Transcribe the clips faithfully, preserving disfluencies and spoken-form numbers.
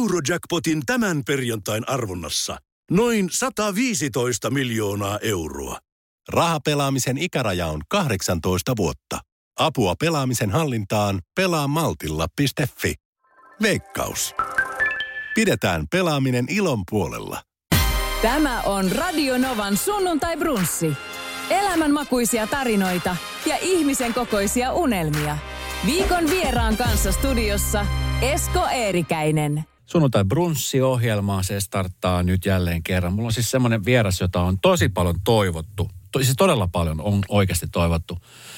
Eurojackpotin tämän perjantain arvonnassa noin sata viisitoista miljoonaa euroa. Rahapelaamisen ikäraja on kahdeksantoista vuotta. Apua pelaamisen hallintaan pelaa maltilla piste fi. Veikkaus. Pidetään pelaaminen ilon puolella. Tämä on Radio Novan sunnuntai-brunssi. Elämänmakuisia tarinoita ja ihmisen kokoisia unelmia. Viikon vieraan kanssa studiossa Esko Eerikäinen. Sunnuntai-brunssi-ohjelmaa, se starttaa nyt jälleen kerran. Mulla on siis semmoinen vieras, jota on tosi paljon toivottu. To, siis todella paljon on oikeasti toivottu.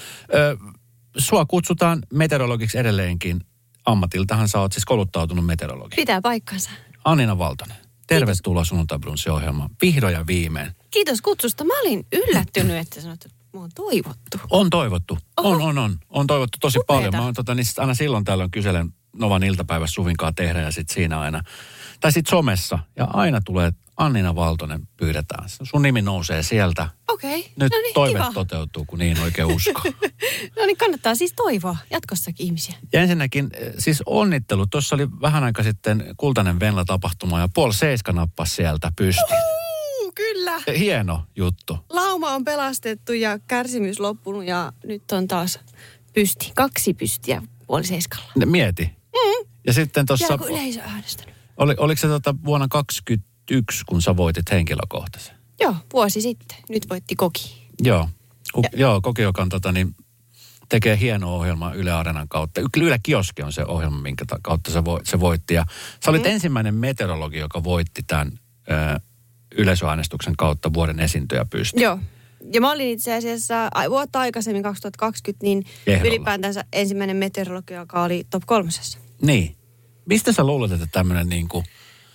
Ö, sua kutsutaan meteorologiksi edelleenkin. Ammatiltahan sä oot siis kouluttautunut meteorologi. Pitää paikkansa. Annina Valtonen, tervetuloa Sunnuntai-brunssi-ohjelmaan. Vihdoin ja viimein. Kiitos kutsusta. Mä olin yllättynyt, että sanoit, että mua on toivottu. On toivottu. Oho. On, on, on. On toivottu tosi Upeeta. paljon. Mä oon tota, niin aina silloin tällöin kyselen Novan iltapäivässä Suvinkaan tehdä ja sit siinä aina. Tai sit somessa. Ja aina tulee Annina Valtonen pyydetään. Sun nimi nousee sieltä. Okei. Okay. Nyt no niin, toive kiva. toteutuu, kun niin oikein usko. No niin, kannattaa siis toivoa jatkossakin ihmisiä. Ja ensinnäkin siis onnittelu. Tuossa oli vähän aika sitten Kultainen Venla-tapahtuma ja Paul Seiska nappasi sieltä pysti. Uhu, kyllä. Hieno juttu. Lauma on pelastettu ja kärsimys loppunut ja nyt on taas pysti. Kaksi pystiä puoli seiskalla. Mieti. Mm. Ja sitten tuossa... Jääkö yleisö äänestänyt? Oli, oliko se tota vuonna kaksikymmentäyksi, kun sä voitit henkilökohtaisen? Joo, vuosi sitten. Nyt voitti Koki. Joo. Ku, joo, Koki, joka on, tota, niin, tekee hienoa ohjelmaa Yle Areenan kautta. Yle Kioski on se ohjelma, minkä kautta se, vo, se voitti. Ja sä olit mm. ensimmäinen meteorologi, joka voitti tämän ö, yleisöäänestyksen kautta vuoden esiintyjä pysti. Joo. Ja mä olin itse asiassa vuotta aikaisemmin, kaksituhattakaksikymmentä, niin Ehdolla. ylipäätänsä ensimmäinen meteorologi, joka oli top kolmosessa. Niin. Mistä sä luulet, että tämmöinen niin kuin...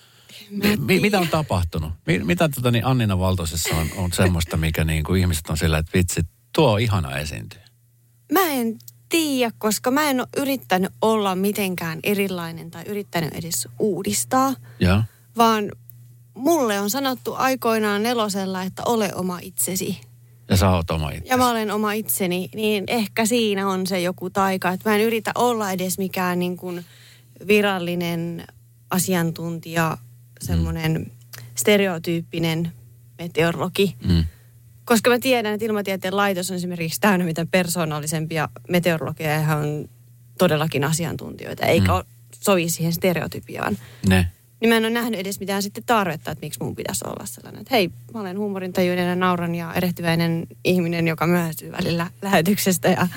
Mi, mitä on tapahtunut? Mi, mitä tota, niin Annina Valtosessa on, on semmoista, mikä niin kuin ihmiset on sillä, että vitsi, tuo on ihana esiintyä? Mä en tiedä, koska mä en ole yrittänyt olla mitenkään erilainen tai yrittänyt edes uudistaa. Ja. Vaan mulle on sanottu aikoinaan nelosella, että ole oma itsesi. Ja sä oot oma itsesi. Ja mä olen oma itseni, niin ehkä siinä on se joku taika. Että mä en yritä olla edes mikään niin kuin virallinen asiantuntija, semmoinen mm. stereotyyppinen meteorologi. Mm. Koska mä tiedän, että Ilmatieteen laitos on esimerkiksi täynnä mitä persoonallisempia meteorologeja, ja he on todellakin asiantuntijoita, eikä mm. sovi siihen stereotypiaan. Ne. Niin mä en ole nähnyt edes mitään sitten tarvetta, että miksi mun pitäisi olla sellainen. Että hei, mä olen huumorintajuinen ja nauran ja erehtyväinen ihminen, joka myöhästyy välillä lähetyksestä ja...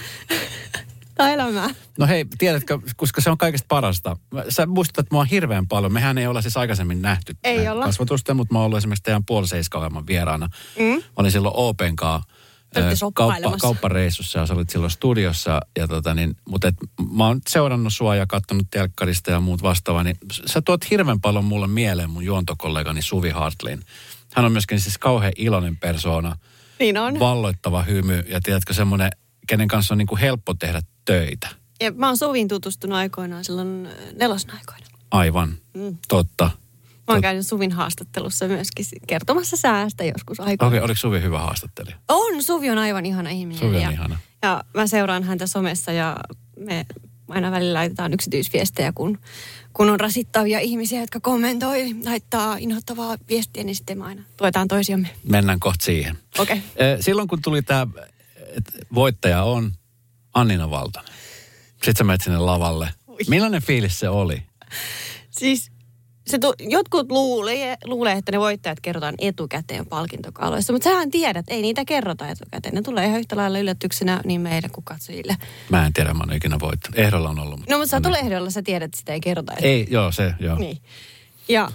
tai elämää. No hei, tiedätkö, koska se on kaikesta parasta. Sä muistutat mua hirveän paljon. Mehän ei olla siis aikaisemmin nähty ei olla. kasvatusta, mutta mä oon ollut esimerkiksi teidän puoli seiska-ohjelman vieraana. Mm. Mä olin silloin Openkaan kauppa, kauppareissussa ja sä olit silloin studiossa. Ja tota niin, mutta et, mä oon seurannut sua ja katsonut telkkarista ja muut vastaavaa. Niin sä tuot hirveän paljon mulle mieleen mun juontokollegani Suvi Hartlin. Hän on myöskin siis kauhean iloinen persoona. Niin on. Valloittava hymy ja tiedätkö semmoinen, kenen kanssa on niin kuin helppo tehdä töitä. Ja mä oon Suviin tutustunut aikoinaan silloin nelosen aikoina. Aivan, mm. totta. Mä oon käynyt Suvin haastattelussa myöskin kertomassa säästä joskus aikoina. Okei, okay, oliko Suvi hyvä haastattelija? On, Suvi on aivan ihana ihminen. Suvi on ja, ihana. Ja mä seuraan häntä somessa ja me aina välillä laitetaan yksityisviestejä, kun, kun on rasittavia ihmisiä, jotka kommentoi, laittaa inhottavaa viestiä, niin sitten me aina tuetaan toisiamme. Mennään kohta siihen. Okei. Okay. Silloin kun tuli tämä, että voittaja on Annina Valtonen. Sitten sä menet sinne lavalle. Ui. Millainen fiilis se oli? Siis se tu- jotkut luulee, luulee, että ne voittajat kerrotaan etukäteen palkintokaaloissa, mutta sähän tiedät, ei niitä kerrota etukäteen. Ne tulee ihan yhtä lailla yllätyksenä niin meille kuin katsojille. Mä en tiedä, mä oon ikinä voittanut. Ehdolla on ollut. No, mutta sä oot ehdolla, sä tiedät, että sitä ei kerrota. Että... Ei, joo, se, joo. Niin. Ja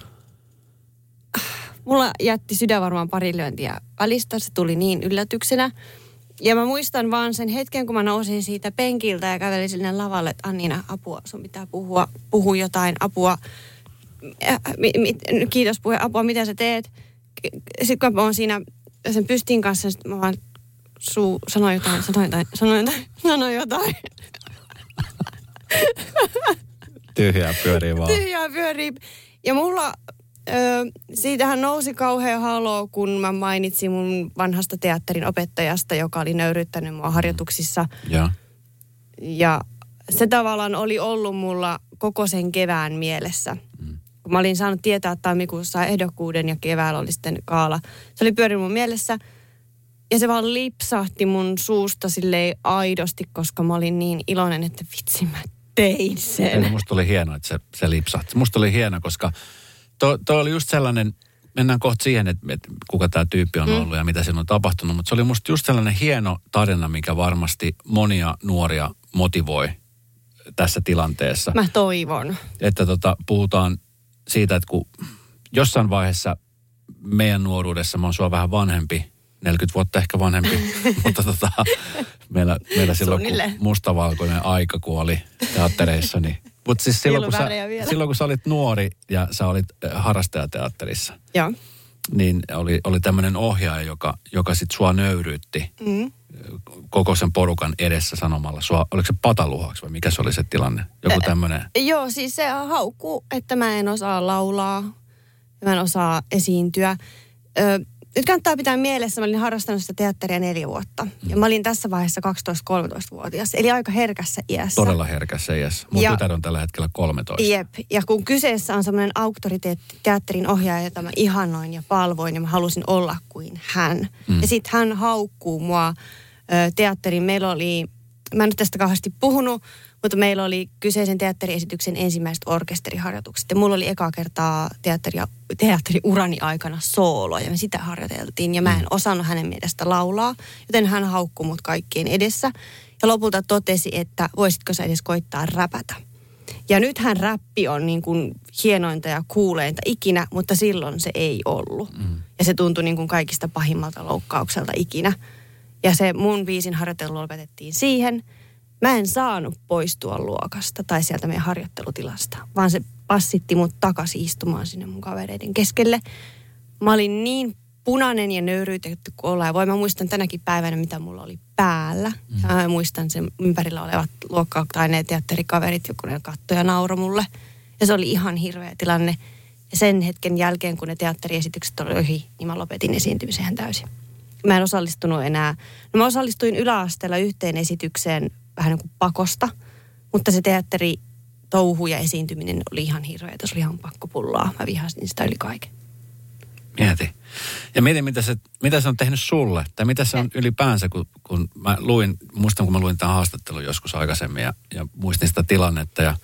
mulla jätti sydän varmaan pari lyöntiä välistä, se tuli niin yllätyksenä. Ja mä muistan vaan sen hetken, kun mä nousin siitä penkiltä ja kävelin sinne lavalle, että Annina, apua, sun pitää puhua, puhua jotain, apua. Äh, mi, mi, kiitos puhe, apua, mitä sä teet? Sitten kun mä oon siinä sen pystin kanssa, sit mä vaan suu, sanoin jotain, sanoin jotain, sanoin jotain, sanoin jotain. Tyhjää pyörii vaan. Tyhjää pyörii. Ja mulla, ö, siitähän nousi kauhean haloo, kun mä mainitsin mun vanhasta teatterin opettajasta, joka oli nöyryyttänyt mua harjoituksissa. Ja, ja se tavallaan oli ollut mulla koko sen kevään mielessä. Mm. kun mä olin saanut tietää, että tammikuussa ehdokkuuden ja keväällä oli sitten gaala. Se oli pyörinyt mun mielessä ja se vaan lipsahti mun suusta silleen aidosti, koska mä olin niin iloinen, että vitsi mä tein sen. Ja musta oli hienoa, että se, se lipsahti. Musta oli hienoa, koska toi, toi oli just sellainen, mennään kohta siihen, että, että kuka tämä tyyppi on ollut mm. ja mitä siinä on tapahtunut, mutta se oli musta just sellainen hieno tarina, mikä varmasti monia nuoria motivoi tässä tilanteessa. Mä toivon. Että tota, puhutaan siitä, että kun jossain vaiheessa meidän nuoruudessa, mä oon sua vähän vanhempi, neljäkymmentä vuotta ehkä vanhempi, mutta tota, meillä, meillä silloin kun mustavalkoinen aika kuoli teattereissa, niin mutta siis silloin kun, sä, silloin kun sä olit nuori ja sä olit harrastajateatterissa, Joo. niin oli, oli tämmöinen ohjaaja, joka, joka sit sua nöyryytti mm. koko sen porukan edessä sanomalla. Sua, oliko se pataluhaksi vai mikä se oli se tilanne? Joku tämmöinen? E, joo, siis se haukkuu, että mä en osaa laulaa, mä en osaa esiintyä. Ö, Nyt kannattaa pitää mielessä, mä olin harrastanut sitä teatteria neljä vuotta. Mm. Ja mä olin tässä vaiheessa kaksitoista-kolmetoista-vuotias, eli aika herkässä iässä. Todella herkässä iässä. Mun ja, tytär on tällä hetkellä kolmetoista. Jep, ja kun kyseessä on semmoinen auktoriteetti teatterin ohjaaja, jota mä ihannoin ja palvoin, ja mä halusin olla kuin hän. Mm. Ja sit hän haukkuu mua ö, teatteriin. Meillä oli, mä en ole tästä kauheasti puhunut, mutta meillä oli kyseisen teatteriesityksen ensimmäiset orkesteriharjoitukset. Ja mulla oli ekaa kertaa teatteria, teatteriurani aikana soolo, ja me sitä harjoiteltiin. Ja mä en osannut hänen mielestä laulaa, joten hän haukkui mut kaikkien edessä. Ja lopulta totesi, että voisitko sä edes koittaa räpätä. Ja nythän räppi on niin kuin hienointa ja kuuleinta ikinä, mutta silloin se ei ollut. Mm. Ja se tuntui niin kuin kaikista pahimmalta loukkaukselta ikinä. Ja se mun biisin harjoittelu lopetettiin siihen. Mä en saanut poistua luokasta tai sieltä meidän harjoittelutilasta, vaan se passitti mut takaisin istumaan sinne mun kavereiden keskelle. Mä olin niin punainen ja nöyryytetty kuin ollaan. Ja voi mä muistan tänäkin päivänä, mitä mulla oli päällä. Mm. Ja mä muistan sen ympärillä olevat luokka-aineet, teatterikaverit, joku ne kattoi ja nauroi mulle. Ja se oli ihan hirveä tilanne. Ja sen hetken jälkeen, kun ne teatteriesitykset oli ohi, niin mä lopetin esiintymisen täysin. Mä en osallistunut enää. No mä osallistuin yläasteella yhteen esitykseen vähän niin kuin pakosta, mutta se teatteri, touhu ja esiintyminen oli ihan hirveä. Se oli ihan pakkopullaa. Mä vihasin sitä yli kaiken. Mieti. Ja mieti, mitä se, mitä se on tehnyt sulle, tai mitä se on ylipäänsä, kun, kun mä luin, muistan kun mä luin tämän haastattelun joskus aikaisemmin ja, ja muistin sitä tilannetta ja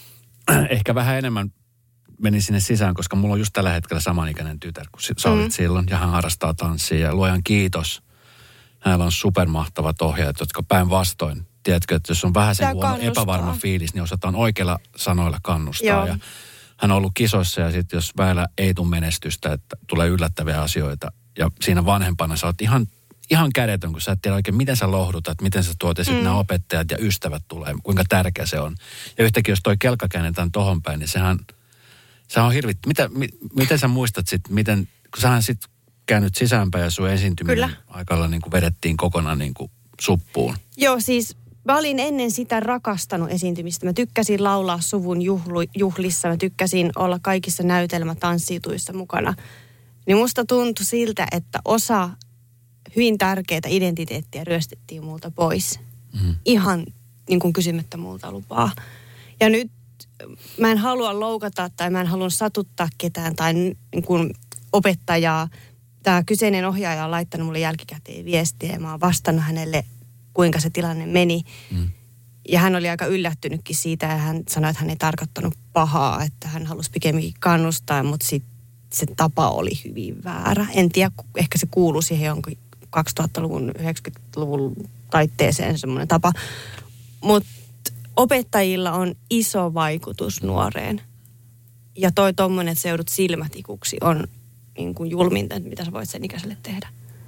ehkä vähän enemmän menin sinne sisään, koska mulla on just tällä hetkellä samanikäinen tytär, kun sä olit mm. silloin, ja hän harrastaa tanssia ja luojan kiitos. Hänellä on supermahtavat ohjaajat, jotka päinvastoin, tiedätkö, että jos on vähän sen huono epävarma fiilis, niin osataan oikeilla sanoilla kannustaa. Joo. Ja hän on ollut kisoissa ja sitten jos väillä ei tule menestystä, että tulee yllättäviä asioita. Ja siinä vanhempana sä oot ihan, ihan kädetön, kun sä et tiedä oikein, miten sä lohdutat, miten sä tuot ja sitten mm. nämä opettajat ja ystävät tulee, kuinka tärkeä se on. Ja yhtäkkiä, jos toi kelkka käännetään tohon päin, niin sehän, sehän on hirvittävä. Mitä, mi, miten sä muistat sitten, miten, kun sähän sitten käynyt sisäänpäin ja sun esiintyminen aikalla niin kuin vedettiin kokonaan niin kuin suppuun. Joo, siis mä olin ennen sitä rakastanut esiintymistä. Mä tykkäsin laulaa suvun juhlu, juhlissa, mä tykkäsin olla kaikissa näytelmätanssituissa mukana. Niin musta tuntui siltä, että osa hyvin tärkeää identiteettiä ryöstettiin multa pois. Mm. Ihan niin kuin kysymättä multa lupaa. Ja nyt mä en halua loukata tai mä en halua satuttaa ketään tai niin kuin opettajaa. Tämä kyseinen ohjaaja on laittanut mulle jälkikäteen viestiä ja mä oon vastannut hänelle, kuinka se tilanne meni. Mm. Ja hän oli aika yllättynytkin siitä ja hän sanoi, että hän ei tarkoittanut pahaa, että hän halusi pikemminkin kannustaa, mutta sit se tapa oli hyvin väärä. En tiedä, ehkä se kuului siihen jonkin kaksituhattaluvun, yhdeksänkymmentäluvun taitteeseen semmoinen tapa. Mutta opettajilla on iso vaikutus nuoreen. Ja toi tommonen, että seudut silmätikuksi on niin kuin julminta, mitä sä voit sen ikäiselle tehdä.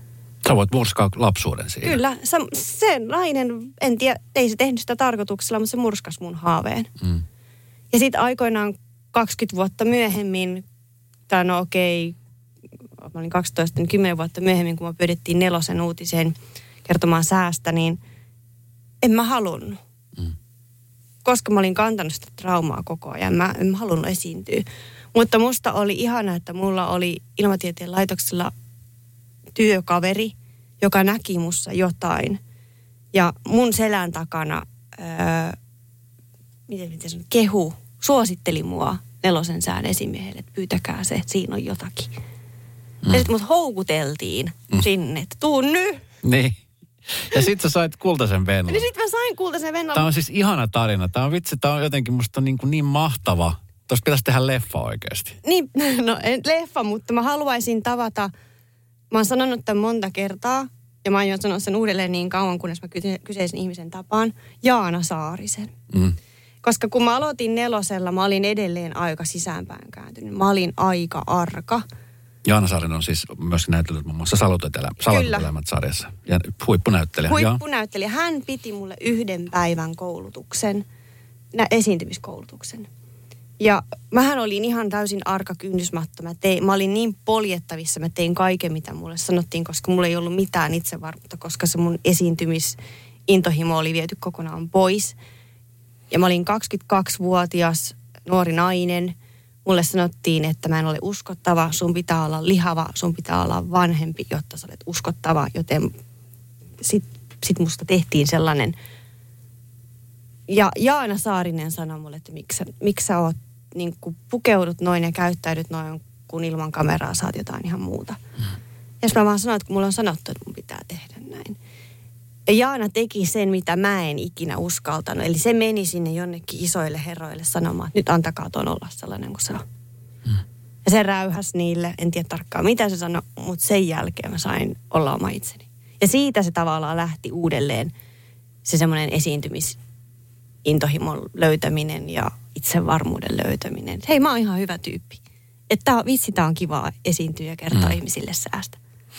Sä voit murskaa lapsuuden siinä. Kyllä. Se, se nainen, en tiedä, ei se tehnyt sitä tarkoituksella, mutta se murskasi mun haaveen. Mm. Ja sitten aikoinaan kaksikymmentä vuotta myöhemmin, tai no okei, mä olin kaksitoista, niin kymmenen vuotta myöhemmin, kun mä pyydettiin Nelosen uutiseen kertomaan säästä, niin en mä halunnut. Mm. Koska mä olin kantanut sitä traumaa koko ajan. Mä en mä halunnut esiintyä. Mutta musta oli ihana, että mulla oli Ilmatieteen laitoksella työkaveri, joka näki mussa jotain. Ja mun selän takana, öö, miten, miten sanon, kehu, suositteli mua Nelosen sään esimiehelle, että pyytäkää se, että siinä on jotakin. Mm. Ja sitten mut houkuteltiin mm. sinne, että tuu nyt. Niin. Ja sit sä sait kultaisen venlan. Ja sit mä sain kultaisen venlan. Tämä on siis ihana tarina. Tämä on vitsi, tämä on jotenkin musta niin, kuin niin mahtava. Tuosta pitäisi tehdä leffa oikeasti. Niin, no en leffa, mutta mä haluaisin tavata, mä oon sanonut tämän monta kertaa, ja mä aion sanoa sen uudelleen niin kauan, kunnes mä kyseisen ihmisen tapaan, Jaana Saarisen. Mm. Koska kun mä aloitin Nelosella, mä olin edelleen aika sisäänpäin kääntynyt. Mä olin aika arka. Jaana Saarinen on siis myös näytellyt muun muassa Salotut elämät-sarjassa. Ja huippunäyttelijä. Huippunäyttelijä. Hän piti mulle yhden päivän koulutuksen, esiintymiskoulutuksen. Ja mähän olin ihan täysin arka kynnysmatto. Mä, tein, mä olin niin poljettavissa, mä tein kaiken, mitä mulle sanottiin, koska mulla ei ollut mitään itsevarmuutta, koska se mun esiintymisintohimo oli viety kokonaan pois. Ja mä olin kaksikymmentäkaksivuotias nuori nainen. Mulle sanottiin, että mä en ole uskottava, sun pitää olla lihava, sun pitää olla vanhempi, jotta sä olet uskottava. Joten sit, sit musta tehtiin sellainen. Ja Jaana Saarinen sanoi mulle, että miksi, miksi sä oot, niin kun pukeudut noin ja käyttäydyt noin, kun ilman kameraa saat jotain ihan muuta. Mm. Ja mä vaan sanoin, että kun mulla on sanottu, että mun pitää tehdä näin. Ja Jaana teki sen, mitä mä en ikinä uskaltanut. Eli se meni sinne jonnekin isoille herroille sanomaan, että nyt antakaa tuon olla sellainen kuin se on. Mm. Ja se räyhäs niille, en tiedä tarkkaan mitä se sanoi, mutta sen jälkeen mä sain olla oma itseni. Ja siitä se tavallaan lähti uudelleen se semmoinen esiintymisintohimon löytäminen ja itsevarmuuden löytäminen. Hei, mä oon ihan hyvä tyyppi. Että vitsi, tää on kivaa esiintyä ja kertoa mm. ihmisille säästä.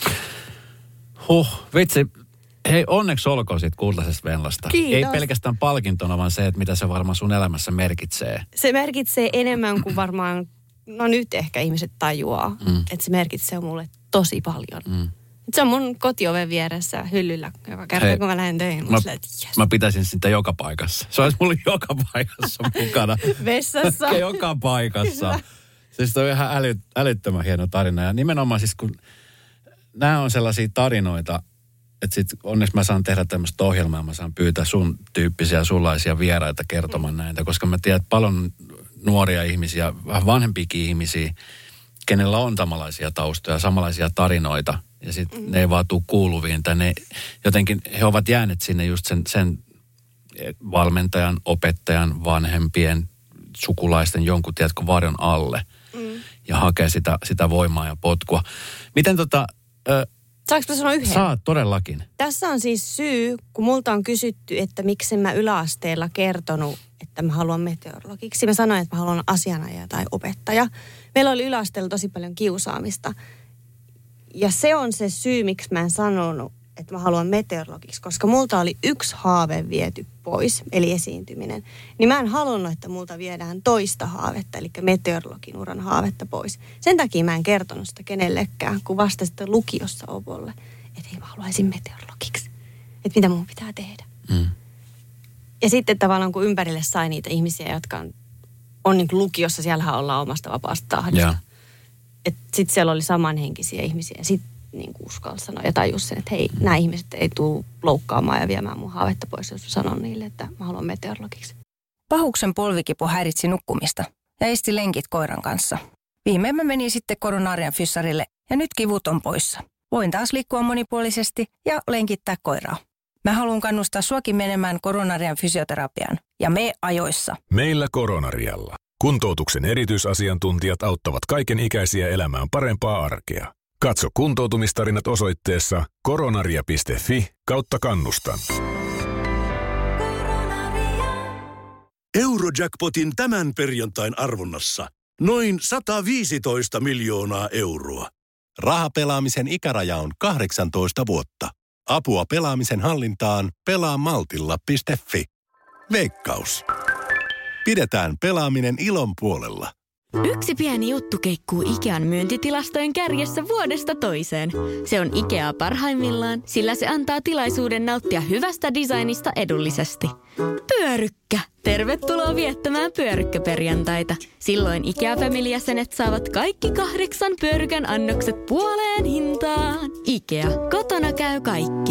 Huh, vitsi. Hei, onneksi olkoon siitä kultaisesta venlasta. Kiitos. Ei pelkästään palkintona, vaan se, että mitä se varmaan sun elämässä merkitsee. Se merkitsee enemmän kuin varmaan, no nyt ehkä ihmiset tajuaa, mm. että se merkitsee mulle tosi paljon. Mm. Se on mun kotioven vieressä hyllyllä joka kerta, Hei, kun mä lähden töihin. Mä, yes. mä pitäisin sitä joka paikassa. Se olisi mulla joka paikassa mukana. Vessassa. Joka paikassa. Siis se on ihan äly, älyttömän hieno tarina. Ja nimenomaan siis kun nämä on sellaisia tarinoita, että sit onneksi mä saan tehdä tämmöistä ohjelmaa, mä saan pyytää sun tyyppisiä sunlaisia vieraita kertomaan näitä, koska mä tiedän, että paljon nuoria ihmisiä, vähän vanhempiakin ihmisiä, kenellä on samanlaisia taustoja, samanlaisia tarinoita, ja sitten mm. ne ei vaan tule kuuluviin, tai ne jotenkin, he ovat jääneet sinne just sen, sen valmentajan, opettajan, vanhempien, sukulaisten jonkun, tiedätkö, varjon alle, mm. ja hakee sitä, sitä voimaa ja potkua. Miten tota... Ö, Saanko mä sanoa yhden? Saat, todellakin. Tässä on siis syy, kun multa on kysytty, että miksi mä yläasteella kertonut, että mä haluan meteorologiksi. Mä sanoin, että mä haluan asianajaja tai opettaja. Meillä oli yläasteella tosi paljon kiusaamista. Ja se on se syy, miksi mä en sanonut, että mä haluan meteorologiksi, koska multa oli yksi haave viety pois, eli esiintyminen. Niin mä en halunnut, että multa viedään toista haavetta, eli meteorologin uran haavetta pois. Sen takia mä en kertonut sitä kenellekään, kun vasta sitten lukiossa opolle, että hei, mä haluaisin meteorologiksi. Että mitä mun pitää tehdä. Mm. Ja sitten tavallaan kun ympärille sai niitä ihmisiä, jotka on, on niin kuin lukiossa, siellähän ollaan omasta vapaasta tahdista. Että sitten siellä oli samanhenkisiä ihmisiä ja sitten niin kuin uskalsi sanoa ja tajus sen, että hei, nämä ihmiset ei tule loukkaamaan ja viemään mun haavetta pois, jos sanon niille, että mä haluan meteorologiksi. Pahuksen polvikipu häiritsi nukkumista ja esti lenkit koiran kanssa. Viimein mä menin sitten koronarian fyssarille ja nyt kivut on poissa. Voin taas liikkua monipuolisesti ja lenkittää koiraa. Mä haluan kannustaa suakin menemään koronarian fysioterapiaan ja me ajoissa. Meillä Koronarialla. Kuntoutuksen erityisasiantuntijat auttavat kaiken ikäisiä elämään parempaa arkea. Katso kuntoutumistarinat osoitteessa koronaria piste fi kautta kannustan. Eurojackpotin tämän perjantain arvonnassa noin sata viisitoista miljoonaa euroa. Rahapelaamisen ikäraja on kahdeksantoista vuotta. Apua pelaamisen hallintaan pelaa maltilla piste fi. Veikkaus. Pidetään pelaaminen ilon puolella. Yksi pieni juttu keikkuu Ikean myyntitilastojen kärjessä vuodesta toiseen. Se on Ikea parhaimmillaan, sillä se antaa tilaisuuden nauttia hyvästä designista edullisesti. Pyörykkä! Tervetuloa viettämään pyörykkäperjantaita. Silloin Ikea Family-jäsenet saavat kaikki kahdeksan pyörykän annokset puoleen hintaan. Ikea, kotona käy kaikki.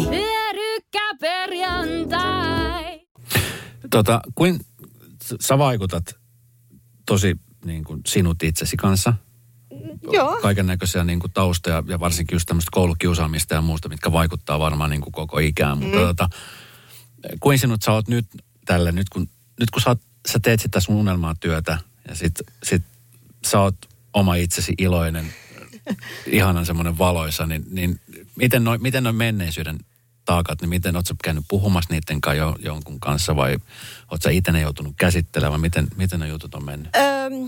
Pyörykkäperjantai! Tota, kuin sä vaikutat tosi niin kuin sinut itsesi kanssa. Joo. Kaiken näköisiä niin kuin taustoja ja varsinkin just tämmöistä koulukiusaamista ja muusta, mitkä vaikuttaa varmaan niin kuin koko ikään. Mutta mm. tota, kuin sinut sä oot nyt tälle, nyt kun, nyt kun sä, oot, sä teet sitä sun unelmaa työtä ja sit, sit sä oot oma itsesi iloinen, ihanan semmoinen valoisa, niin, niin miten noin miten noi menneisyyden taakat, niin miten oot sä käynyt puhumassa niiden kanssa jo, jonkun kanssa vai oot sä itse ne joutunut käsittelemään? Miten, miten ne jutut on mennyt? Öm,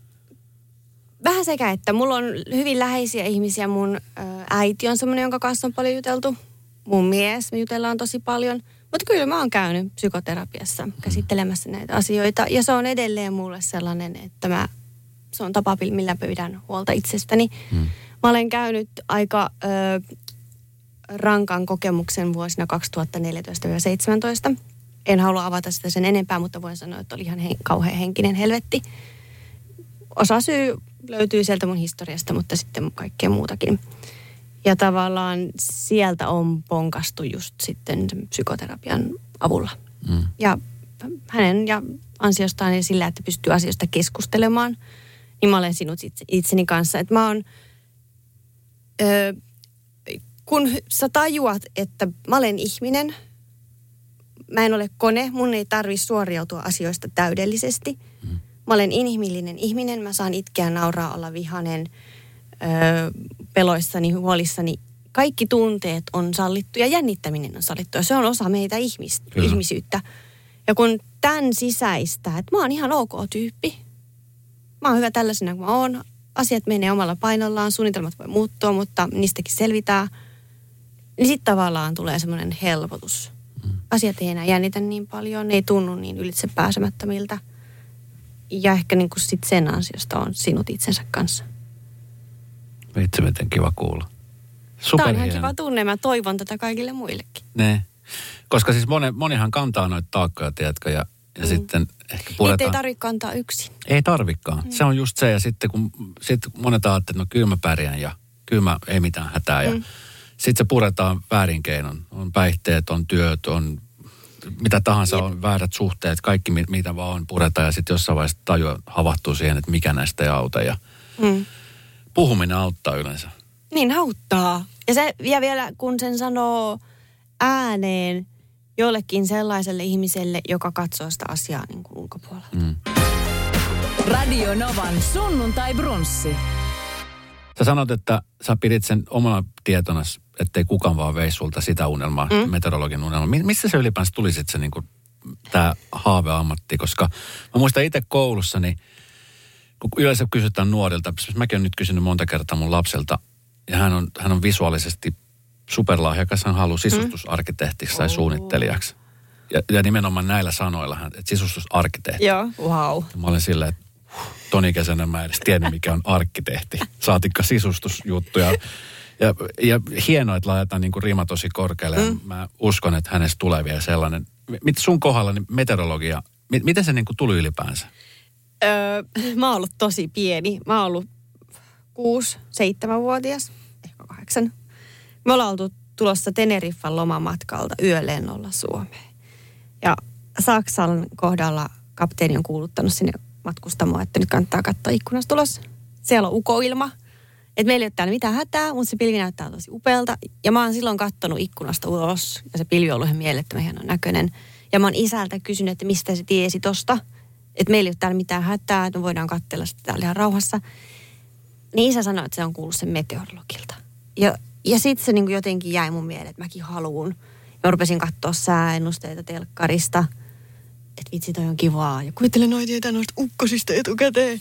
vähän sekä, että mulla on hyvin läheisiä ihmisiä. Mun ö, äiti on semmoinen, jonka kanssa on paljon juteltu. Mun mies, me jutellaan tosi paljon. Mutta kyllä mä oon käynyt psykoterapiassa käsittelemässä näitä asioita. Ja se on edelleen mulle sellainen, että mä, se on tapa, millä pidän huolta itsestäni. Hmm. Mä olen käynyt aika ö, rankan kokemuksen vuosina kaksituhattaneljätoista seitsemäntoista. En halua avata sitä sen enempää, mutta voin sanoa, että oli ihan he, kauhean henkinen helvetti. Osa syy löytyy sieltä mun historiasta, mutta sitten kaikkea muutakin. Ja tavallaan sieltä on ponkastu just sitten psykoterapian avulla. Mm. Ja hänen ja ansiostaan ja sillä, että pystyy asioista keskustelemaan, niin mä olen sinut itse, itseni kanssa. Että mä oon, ö, kun sä tajuat, että mä olen ihminen, mä en ole kone, mun ei tarvitse suoriutua asioista täydellisesti. Mm. Mä olen inhimillinen ihminen, mä saan itkeä, nauraa, olla vihainen, öö, peloissani, huolissani. Kaikki tunteet on sallittu ja jännittäminen on sallittu. Ja se on osa meitä ihmis- ihmisyyttä. Ja kun tämän sisäistää, että mä oon ihan ok tyyppi. Mä oon hyvä tällaisena kuin mä oon. Asiat menee omalla painollaan, suunnitelmat voi muuttua, mutta niistäkin selvitään. Niin sitten tavallaan tulee semmoinen helpotus. Mm. Asiat ei enää jännitä niin paljon, ne ei tunnu niin ylitse pääsemättömiltä. Ja ehkä niin kuin sit sen ansiosta on sinut itsensä kanssa. Vitsi, miten kiva kuulla. Tämä on ihan kiva tunne. Mä toivon tätä kaikille muillekin. Ne. Koska siis moni, monihan kantaa noita taakkoja, tiedätkö, ja, ja mm. sitten ehkä puretaan. Niitä ei tarvitse kantaa yksin. Ei tarvikaan. Mm. Se on just se. Ja sitten kun sit monet ajattelee, että no kyllä mä pärjään ja kyllä mä ei mitään hätää. Ja mm. sitten se puretaan väärin keinon. On päihteet, on työt, on mitä tahansa, Jep. on väärät suhteet. Kaikki mitä vaan on puretaan ja sitten jossain vaiheessa tajua havahtuu siihen, että mikä näistä ei auta. Ja mm. puhuminen auttaa yleensä. Niin auttaa. Ja, se, ja vielä kun sen sanoo ääneen jollekin sellaiselle ihmiselle, joka katsoo sitä asiaa niin kuin ulkopuolelta. Mm. Radio Novan sunnuntai brunssi. Sä sanot, että sä pidit sen omana tietonas, ettei kukaan vaan veisi sulta sitä unelmaa, mm. meteorologin unelmaa. Missä se ylipäänsä tuli sitten se niin kuin, tää haaveammatti? Koska mä muistan itse koulussani, kun yleensä kysytään nuorilta, mäkin olen nyt kysynyt monta kertaa mun lapselta, ja hän on, hän on visuaalisesti superlahjakas, hän haluaa sisustusarkkitehtiksi mm. tai suunnittelijaksi. Ja, ja nimenomaan näillä sanoilla hän, että sisustusarkkitehti. Joo, wow. Ja mä olin silleen, että toni kesänä mä en edes tiennyt, mikä on arkkitehti. Saatikka sisustusjuttuja. Ja, ja hienoa, että laitetaan niin kuin rima tosi korkealle. Mm. Mä uskon, että hänestä tulee vielä sellainen. Mitä sun kohdalla, niin meteorologia, miten se niin kuin tuli ylipäänsä? Öö, mä oon ollut tosi pieni. Mä oon ollut kuusi, seitsemänvuotias, ehkä kahdeksan. Me ollaan oltu tulossa Teneriffan lomamatkalta yölennolla Suomeen. Ja Saksan kohdalla kapteeni on kuuluttanut sinne matkustamoon, että nyt kannattaa katsoa ikkunasta tulos. Siellä on ukoilma. Että meillä ei ole täällä mitään hätää, mutta se pilvi näyttää tosi upealta. Ja mä oon silloin katsonut ikkunasta ulos. Ja se pilvi on ollut ihan mielettömän hienon näköinen. Ja mä oon isältä kysynyt, että mistä se tiesi tosta. Että meillä ei ole täällä mitään hätää, että me voidaan katsella sitä täällä ihan rauhassa. Niin isä sanoi, että se on kuullut sen meteorologilta. Ja, ja sitten se niin jotenkin jäi mun mieleen, että mäkin haluun. Ja mä rupesin katsoa sääennusteita telkkarista. Että vitsi, toi on kivaa. Ja kuvittelen noin tietää noista ukkosista etukäteen.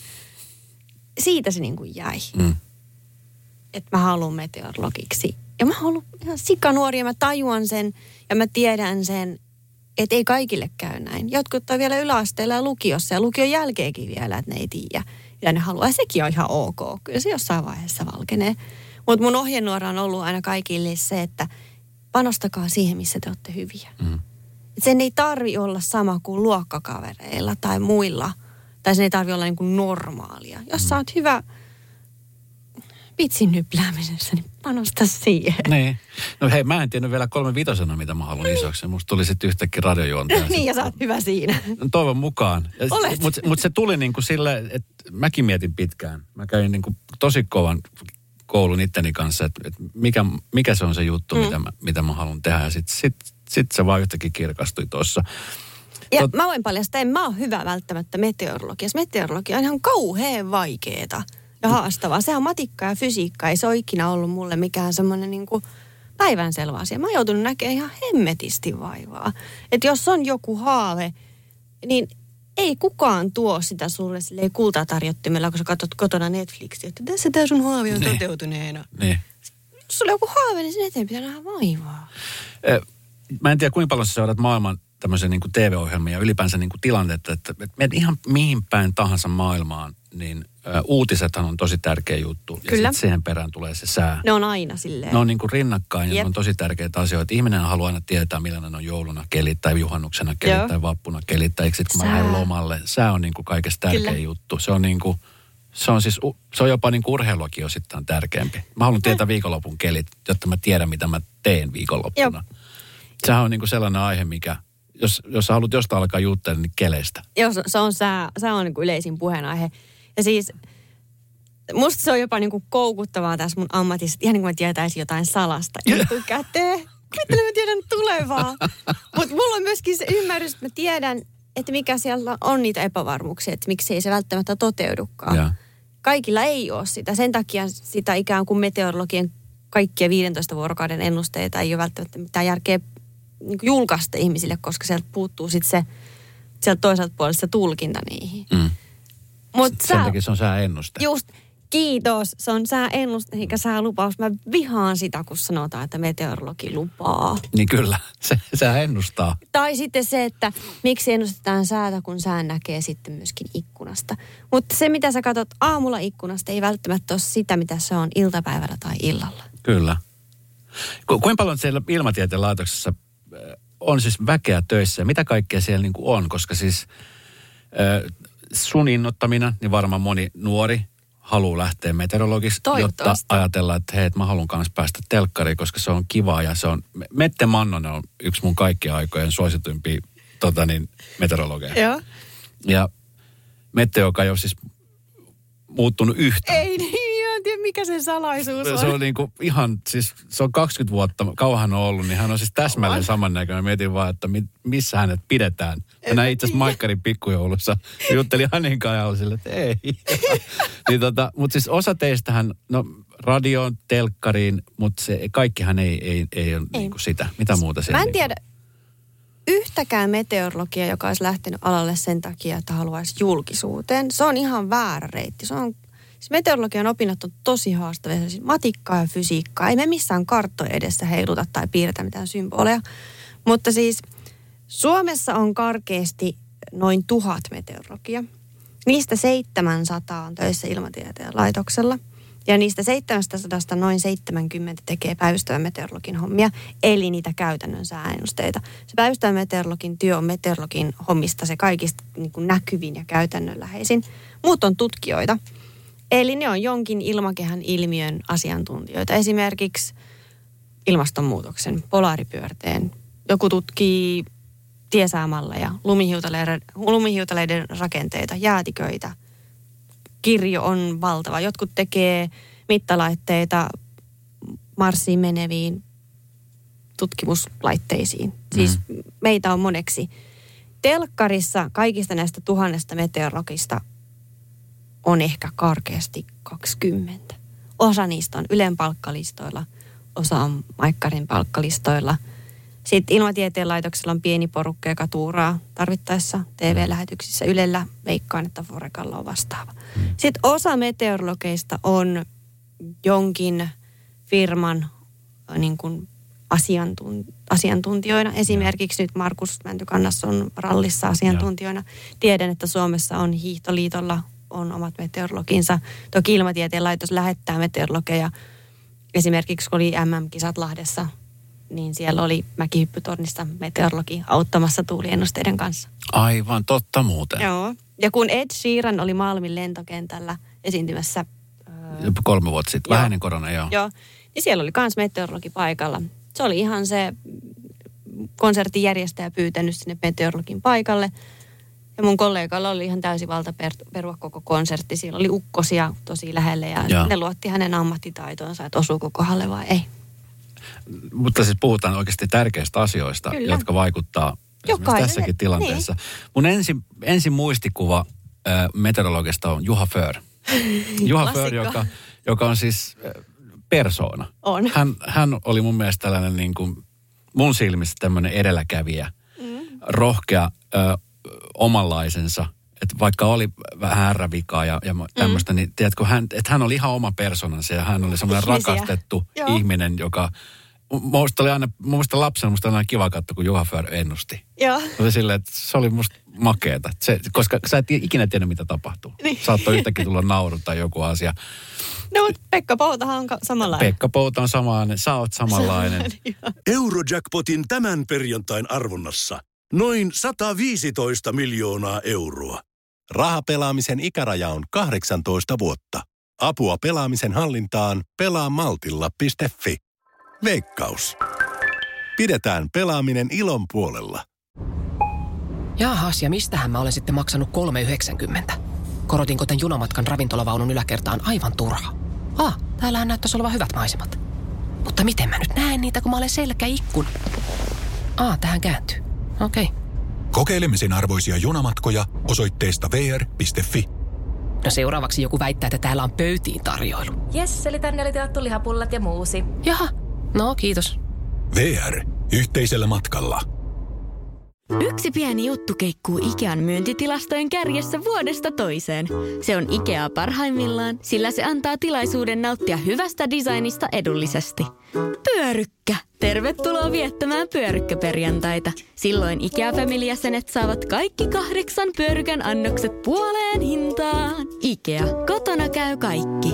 Siitä se niin kuin jäi. Mm. Että mä haluan meteorologiksi. Ja mä haluan ihan sikanuori ja mä tajuan sen ja mä tiedän sen, että ei kaikille käy näin. Jotkut on vielä yläasteella ja lukiossa ja lukion jälkeenkin vielä, että ne ei tiedä. Ja ne haluaa, ja sekin on ihan ok. Kyllä se jossain vaiheessa valkenee. Mutta mun ohjenuora on ollut aina kaikille se, että panostakaa siihen, missä te olette hyviä. Mm. Sen ei tarvi olla sama kuin luokkakavereilla tai muilla. Tai sen ei tarvi olla niin kuin normaalia. Jos mm. sä oot hyvä vitsin nypläämisessä, niin panosta siihen. Niin. No hei, mä en tiennyt vielä kolme vitosena, mitä mä haluan isoksi. Musta tuli sitten yhtäkkiä radiojuontaja. Niin, ja sä oot hyvä siinä. No, toivon mukaan. Olet. Mutta mut se tuli niin kuin silleen, että mäkin mietin pitkään. Mä kävin niin kuin tosi kovan koulun itteni kanssa, että et mikä, mikä se on se juttu, mm. mitä, mä, mitä mä haluan tehdä. Ja sitten sit, sit se vaan yhtäkkiä kirkastui tuossa. Ja Tot... mä voin paljastaa, en mä ole hyvä välttämättä meteorologiassa. Meteorologia on ihan kauhean vaikeeta ja haastavaa. Se on matikkaa ja fysiikkaa. Ei se ole ikinä ollut mulle mikään semmoinen niin kuin päivänselvä asia. Mä oon joutunut näkemään ihan hemmetisti vaivaa. Että jos on joku haave, niin ei kukaan tuo sitä sulle silleen kultatarjottimella, kun sä katsot kotona Netflixiä, että tässä tää sun haave on toteutuneena. Niin. Jos sulla on joku haave, niin sen eteen pitää nähdä vaivaa. Mä en tiedä, kuinka paljon sä seurat maailman tämmöisen niin kuin T V-ohjelmia ja ylipäänsä niin kuin tilannetta, että, että menet ihan mihin päin tahansa maailmaan, niin ä, uutisethan on tosi tärkeä juttu. Kyllä. Ja sitten siihen perään tulee se sää. Ne on aina silleen. Ne on niin kuin rinnakkain ja Jep. ne on tosi tärkeitä asioita. Ihminen haluaa aina tietää, millainen on jouluna kelit tai juhannuksena kelit Joo. tai vappuna kelit. Tai eikö sitten kun mä lähden lomalle, sää on niin kuin kaikesta tärkeä Kyllä. juttu. Se on niin kuin, se on siis, se on jopa niin kuin urheiluakin osittain tärkeämpi. Mä haluan tietää viikonlopun kelit, jotta mä tiedän, mitä mä teen viikonloppuna. Jop. Sehän on niin kuin sellainen aihe, mikä, jos, jos sä haluat jostain alkaa juttelemaan, niin keleistä. Joo, se on sää, sää on niin kuin yleisin puheenaihe. Ja siis musta se on jopa niin kuin koukuttavaa tässä mun ammatissa, ihan niin kuin mä tietäisin jotain salasta etukäteen. Mitä mä tiedän tulevaa. Mutta mulla on myöskin se ymmärrys, että mä tiedän, että mikä siellä on niitä epävarmuuksia, että miksi ei se välttämättä toteudukaan. Ja. Kaikilla ei ole sitä. Sen takia sitä ikään kuin meteorologien kaikkia viidentoista vuorokauden ennusteita ei ole välttämättä mitään järkeä niin kuin julkaista ihmisille, koska sieltä puuttuu sitten se, sieltä toiselta puolelta se tulkinta niihin. Mm. Mut sen sä, takia se on sääennuste. Just, kiitos. Se on sääennuste eikä säälupaus. Mä vihaan sitä, kun sanotaan, että meteorologi lupaa. Niin kyllä, se sää ennustaa. Tai sitten se, että miksi ennustetaan säätä, kun sään näkee sitten myöskin ikkunasta. Mutta se, mitä sä katsot aamulla ikkunasta, ei välttämättä ole sitä, mitä se on iltapäivällä tai illalla. Kyllä. Ku, kuinka paljon siellä ilmatieteen laitoksessa on siis väkeä töissä ja mitä kaikkea siellä niin kuin on? Koska siis sun innottamina, niin varmaan moni nuori haluaa lähteä meteorologista, jotta ajatellaan, että hei, mä haluan kanssa päästä telkkariin, koska se on kivaa ja se on, Mette Mannonen on yksi mun kaikkien aikojen suosituimpia tota niin, meteorologeja. Joo. Ja Mette, joka ei ole siis muuttunut yhtään. Ei niin, en tiedä mikä sen salaisuus on. Se on niinku ihan, siis se on kaksikymmentä vuotta, kauan hän on ollut, niin hän on siis täsmälleen samannäköinen. Mietin vaan, että missä hänet pidetään. Mä näin itse asiassa Maikkarin pikkujoulussa. Juttelin Hanin kanssa ja oli sille, että ei. niin tota, mutta siis osa teistähän, no radioon, telkkariin, mutta se, kaikkihan ei, ei, ei ole ei. Niinku sitä. Mitä muuta siellä? Mä en tiedä yhtäkään meteorologia, joka olisi lähtenyt alalle sen takia, että haluaisi julkisuuteen. Se on ihan väärä reitti. Se on, siis meteorologian opinnot on tosi haastavia. Siis matikkaa ja fysiikkaa. Ei me missään karttoja edessä heiluta tai piirretä mitään symboleja. Mutta siis Suomessa on karkeasti noin tuhat meteorologia. Niistä seitsemänsataa on töissä ilmatieteen laitoksella. Ja niistä seitsemänsataa noin seitsemänkymmentä tekee päivystävän meteorologin hommia, eli niitä käytännön sääennusteita. Se päivystävän meteorologin työ on meteorologin hommista se kaikista niin kuin näkyvin ja käytännönläheisin. Muut on tutkijoita, eli ne on jonkin ilmakehän ilmiön asiantuntijoita. Esimerkiksi ilmastonmuutoksen, polaaripyörteen. Joku tutkii tiesäämalleja, lumihiutaleiden, lumihiutaleiden rakenteita, jäätiköitä. Kirjo on valtava. Jotkut tekee mittalaitteita Marsiin meneviin tutkimuslaitteisiin. Siis mm. meitä on moneksi. Telkkarissa kaikista näistä tuhannesta meteorologista on ehkä karkeasti kaksikymmentä. Osa niistä on Ylen palkkalistoilla, osa on Maikkarin palkkalistoilla. Sitten Ilmatieteen laitoksella on pieni porukka, joka tuuraa tarvittaessa T V-lähetyksissä. Ylellä veikkaan, että Forekalla on vastaava. Sitten osa meteorologeista on jonkin firman niin kuin asiantunt- asiantuntijoina. Esimerkiksi nyt Markus Mäntykannas on rallissa asiantuntijoina. Tiedän, että Suomessa on Hiihtoliitolla on omat meteorologinsa. Toki Ilmatieteen laitos lähettää meteorologeja. Esimerkiksi kun oli M M-kisat Lahdessa, niin siellä oli mäkihyppytornissa meteorologi auttamassa tuuliennusteiden kanssa. Aivan, totta muuten. Joo. Ja kun Ed Sheeran oli Malmin lentokentällä esiintymässä öö, Jopa kolme vuotta sitten. Vähän ennen korona, joo. Joo. Ja siellä oli kans meteorologi paikalla. Se oli ihan se konsertin järjestäjä pyytänyt sinne meteorologin paikalle. Ja mun kollegalla oli ihan täysi valta per, perua koko konsertti. Siellä oli ukkosia tosi lähelle ja Joo. ne luotti hänen ammattitaitoonsa, että osuuko kohdalle vai ei. Mutta siis puhutaan oikeasti tärkeistä asioista, Kyllä. jotka vaikuttaa Jokainen. tässäkin tilanteessa. Niin. Mun ensin, ensin muistikuva äh, meteorologista on Juha Föhr. Juha Föhr, joka, joka on siis äh, persoona. On. Hän, hän oli mun mielestä tällainen niin kuin, mun silmissä tämmöinen edelläkävijä, mm. rohkea, äh, omanlaisensa. Että vaikka oli vähän härrävikaa ja, ja tämmöistä, mm. niin tiedätkö, hän, että hän oli ihan oma persoonansa ja hän oli semmoinen Ihmisiä. rakastettu Joo. ihminen, joka... Musta oli aina, musta lapsena, musta oli aina kiva katsoa, kun Juha Föhr ennusti. Joo. Se oli silleen, että se oli musta makeeta. Se, koska sä et ikinä tiedä, mitä tapahtuu. Niin. Saattoi yhtäkkiä tulla nauru tai joku asia. No, mutta Pekka Poutahan on samanlainen. Pekka Pouta on samanlainen, sä oot samanlainen. Eurojackpotin tämän perjantain arvonnassa noin sata viisitoista miljoonaa euroa. Rahapelaamisen ikäraja on kahdeksantoista vuotta. Apua pelaamisen hallintaan pelaa maltilla piste fi. Veikkaus. Pidetään pelaaminen ilon puolella. Jaahas, ja mistähän mä olen sitten maksanut kolme yhdeksänkymmentä? Korotinko tän junamatkan ravintolavaunun yläkertaan aivan turha? Ah, täällähän näyttäisi olevan hyvät maisemat. Mutta miten mä nyt näen niitä, kun mä olen selkäikkun? Ah, tähän kääntyy. Okei. Okay. Kokeilemisen arvoisia junamatkoja osoitteesta v r piste fi. No seuraavaksi joku väittää, että täällä on pöytiin tarjoilu. Jes, eli tänne oli tilattu lihapullat ja muusi. Jaha, no kiitos. V R. Yhteisellä matkalla. Yksi pieni juttu keikkuu Ikean myyntitilastojen kärjessä vuodesta toiseen. Se on Ikea parhaimmillaan, sillä se antaa tilaisuuden nauttia hyvästä designista edullisesti. Pyörykkä! Tervetuloa viettämään pyörykkäperjantaita. Silloin Ikea-familijäsenet saavat kaikki kahdeksan pyörykän annokset puoleen hintaan. Ikea, kotona käy kaikki.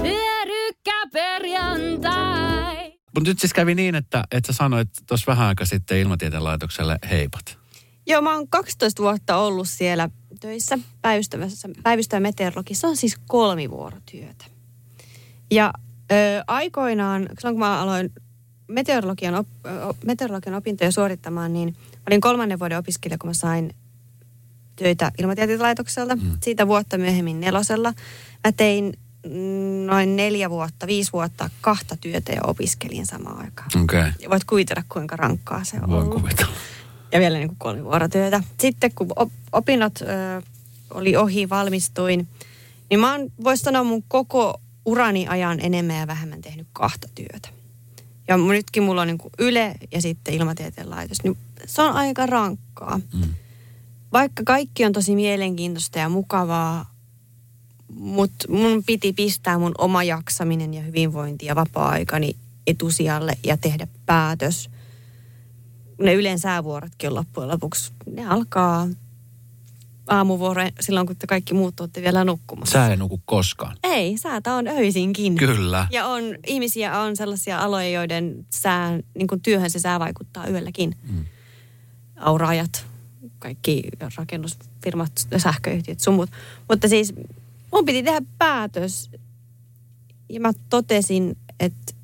Pyörykkäperjantai! Mutta nyt siis kävi niin, että, että sä sanoit tuossa vähän aika sitten Ilmatieteen laitokselle heipat. Joo, mä oon kaksitoista vuotta ollut siellä töissä päivystävässä, päivystävä meteorologi. Se on siis kolmivuorotyötä. Ja ö, aikoinaan, silloin kun mä aloin meteorologian, op, ö, meteorologian opintoja suorittamaan, niin olin kolmannen vuoden opiskelija, kun mä sain töitä Ilmatieteen laitokselta. Mm. Siitä vuotta myöhemmin nelosella. Mä tein noin neljä vuotta, viisi vuotta kahta työtä ja opiskelin samaan aikaan. Okay. Ja voit kuvitella, kuinka rankkaa se on Voin ollut. kuvitella. Ja vielä niin kuin kolmivuorotyötä. Sitten kun opinnot ö, oli ohi, valmistuin, niin mä oon, vois sanoa, mun koko urani ajan enemmän ja vähemmän tehnyt kahta työtä. Ja nytkin mulla on niin kuin Yle ja sitten Ilmatieteen laitos. Niin se on aika rankkaa. Mm. Vaikka kaikki on tosi mielenkiintoista ja mukavaa, mutta mun piti pistää mun oma jaksaminen ja hyvinvointi ja vapaa-aikani etusijalle ja tehdä päätös. Ne Ylen säävuorotkin on loppujen lopuksi. Ne alkaa aamuvuoro silloin, kun te kaikki muut olette vielä nukkumassa. Sä ei nuku koskaan. Ei, säätä on öisinkin. Kyllä. Ja on, ihmisiä on sellaisia aloja, joiden sää, niin kuin työhön se sää vaikuttaa yölläkin. Mm. Auraajat, kaikki rakennusfirmat, sähköyhtiöt, sumut. Mutta siis mun piti tehdä päätös ja mä totesin, että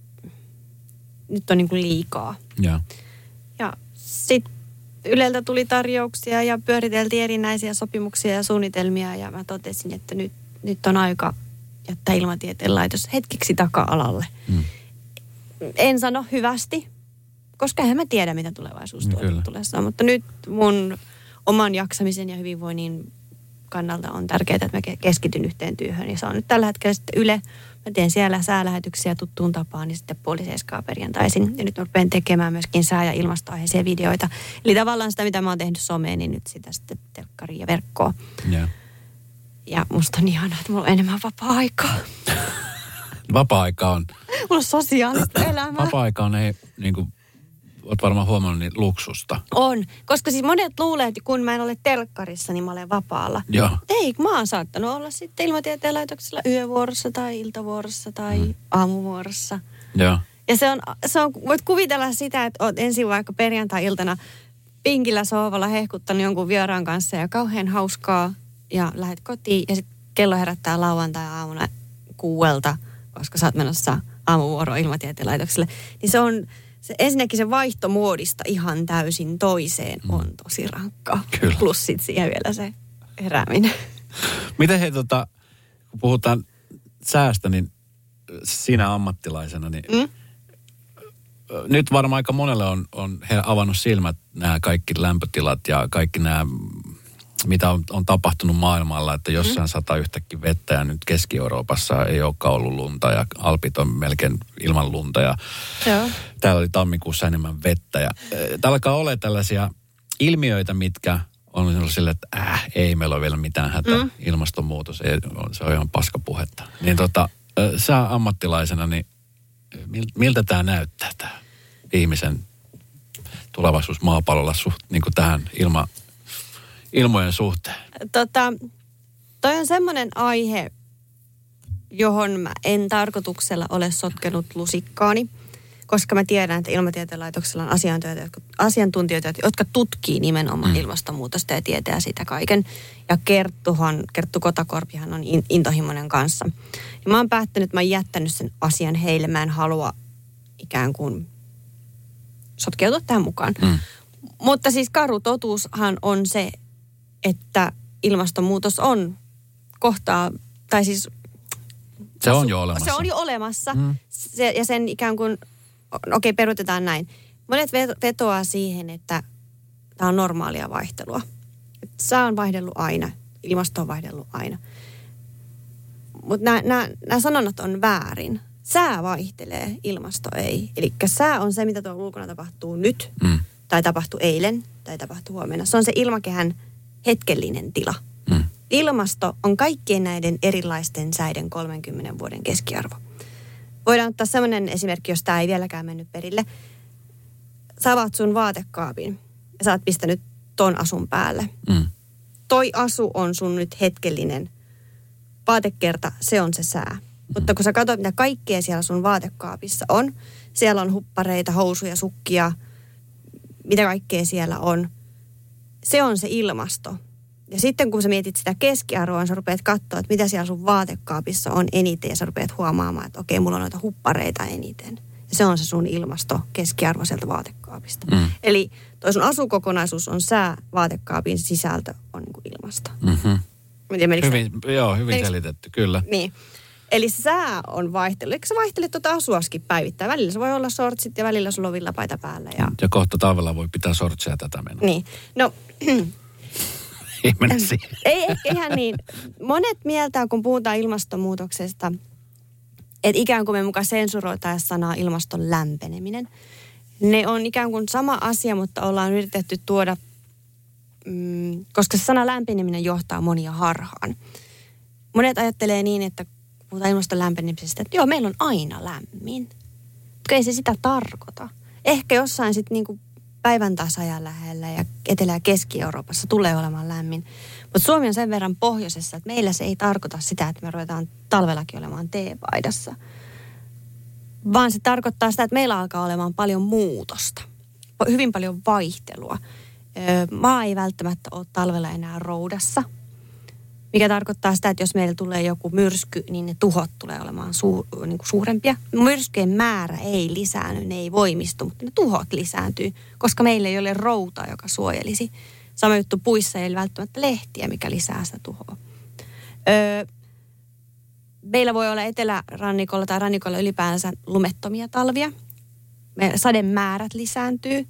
nyt on niin kuin liikaa. Ja, ja sitten Yleltä tuli tarjouksia ja pyöriteltiin erinäisiä sopimuksia ja suunnitelmia ja mä totesin, että nyt, nyt on aika jättää Ilmatieteen laitos hetkeksi taka-alalle. Mm. En sano hyvästi, koska eihän mä tiedä, mitä tulevaisuus mm, tulee. Mutta nyt mun oman jaksamisen ja hyvinvoinnin kannalta on tärkeää, että mä keskityn yhteen työhön. Ja se on nyt tällä hetkellä sitten Yle. Mä teen siellä säälähetyksiä tuttuun tapaan, niin sitten puoli seiskaa perjantaisin. Ja nyt mä rupean tekemään myöskin sää- ja ilmastoaiheisia videoita. Eli tavallaan sitä, mitä mä oon tehnyt someen, niin nyt sitä sitten telkkariin ja verkkoon. Yeah. Ja musta on ihanaa, että mulla on enemmän vapaa-aikaa. Vapaa-aika on... Mulla on sosiaalista elämää. Vapaa-aika on, ei, niin kuin oot varmaan huomannut, niin luksusta. On, koska siis monet luulee, että kun mä en ole telkkarissa, niin mä olen vapaalla. Joo. Ei, mä oon saattanut olla sitten Ilmatieteen laitoksella yövuorossa tai iltavuorossa tai mm. aamuvuorossa. Joo. Ja se on, se on, voit kuvitella sitä, että oot ensin vaikka perjantai-iltana pinkillä sohvalla hehkuttanut jonkun vieraan kanssa ja kauhean hauskaa ja lähdet kotiin ja sitten kello herättää lauantai-aamuna kuuelta koska sä oot menossa aamuvuoroon ilmatieteen laitokselle, niin se on, se, ensinnäkin se vaihtomuodista ihan täysin toiseen mm. on tosi rankka. Kyllä. Plus sit siihen vielä se herääminen. Miten he tota, kun puhutaan säästä, niin sinä ammattilaisena, niin mm? nyt varmaan aika monelle on, on he avannut silmät nämä kaikki lämpötilat ja kaikki nämä, mitä on, on tapahtunut maailmalla, että jossain mm. sataa yhtäkkiä vettä ja nyt Keski-Euroopassa ei olekaan ollut lunta ja Alpit on melkein ilman lunta ja Joo. täällä oli tammikuussa enemmän vettä. Ja, täällä alkaa olla tällaisia ilmiöitä, mitkä on sille, että äh, ei meillä ole vielä mitään hätää, mm. ilmastonmuutos, ei, se on ihan paskapuhetta. Niin tota, sä ammattilaisena, niin miltä tämä näyttää, tämä ihmisen tulevaisuus maapallolla suht, niin kuin tähän ilma, ilmojen suhteen? Tota, toi on semmoinen aihe, johon mä en tarkoituksella ole sotkenut lusikkaani, koska mä tiedän, että Ilmatieteen laitoksella on asiantuntijoita, asiantuntijoita jotka tutkii nimenomaan mm. ilmastonmuutosta ja tietää sitä kaiken. Ja Kerttuhan, Kerttu Kotakorpihan on intohimoinen kanssa. Ja mä oon päättänyt, että mä oon jättänyt sen asian heille. Mä en halua ikään kuin sotkeutua tähän mukaan. Mm. Mutta siis karu totuushan on se, että ilmastonmuutos on kohtaa, tai siis... Se on jo olemassa. Se on jo olemassa. Mm. Se, ja sen ikään kuin... Okei, okay, peruutetaan näin. Monet vetoaa siihen, että tämä on normaalia vaihtelua. Sää on vaihdellut aina, ilmasto on vaihdellut aina. Mutta nämä sanonnat on väärin. Sää vaihtelee, ilmasto ei. Eli sää on se, mitä tuolla ulkona tapahtuu nyt, mm. tai tapahtuu eilen, tai tapahtuu huomenna. Se on se ilmakehän hetkellinen tila. Mm. Ilmasto on kaikkien näiden erilaisten säiden kolmenkymmenen vuoden keskiarvo. Voidaan ottaa sellainen esimerkki, jos tämä ei vieläkään mennyt perille. Sä avaat sun vaatekaapin ja sä oot pistänyt ton asun päälle. Mm. Toi asu on sun nyt hetkellinen vaatekerta, se on se sää. Mm. Mutta kun sä katsot, mitä kaikkea siellä sun vaatekaapissa on, siellä on huppareita, housuja, sukkia, mitä kaikkea siellä on, se on se ilmasto. Ja sitten kun sä mietit sitä keskiarvoa, sä rupeat katsoa, että mitä siellä sun vaatekaapissa on eniten, ja sä rupeat huomaamaan, että okei, mulla on noita huppareita eniten. Ja se on se sun ilmasto keskiarvo sieltä vaatekaapista. Mm. Eli toi sun asukokonaisuus on sää, vaatekaapin sisältö on niin kuin ilmasto. Mm-hmm. Hyvin, joo, hyvin menikö? Selitetty, kyllä. Niin. Eli sää on vaihtelu. Eikö sä vaihtelet tuota asuaskin päivittäin? Välillä se voi olla shortsit ja välillä sulla on villapaita päällä. Ja, ja kohta talvella voi pitää shortsia tätä mennä. Niin. No... Ei mennä siihen. Ei ehkä ihan niin. Monet mieltää, kun puhutaan ilmastonmuutoksesta, että ikään kuin me mukaan sensuroitaan sanaa ilmaston lämpeneminen. Ne on ikään kuin sama asia, mutta ollaan yritetty tuoda, mm, koska se sana lämpeneminen johtaa monia harhaan. Monet ajattelee niin, että kun puhutaan ilmaston lämpenemisestä, että joo, meillä on aina lämmin. Mutta ei se sitä tarkoita. Ehkä jossain sitten niinku päivän tasajan lähellä ja Etelä- ja Keski-Euroopassa tulee olemaan lämmin. Mutta Suomi on sen verran pohjoisessa, että meillä se ei tarkoita sitä, että me ruvetaan talvellakin olemaan teepaidassa. Vaan se tarkoittaa sitä, että meillä alkaa olemaan paljon muutosta. Hyvin paljon vaihtelua. Maa ei välttämättä ole talvella enää roudassa. Mikä tarkoittaa sitä, että jos meillä tulee joku myrsky, niin ne tuhot tulee olemaan su, niin kuin suurempia. Myrskyjen määrä ei lisäänny, ne ei voimistu, mutta ne tuhot lisääntyy, koska meillä ei ole routaa, joka suojelisi. Sama juttu puissa ei ole välttämättä lehtiä, mikä lisää sitä tuhoa. Öö, meillä voi olla etelärannikolla tai rannikolla ylipäänsä lumettomia talvia. Meillä sademäärät lisääntyy.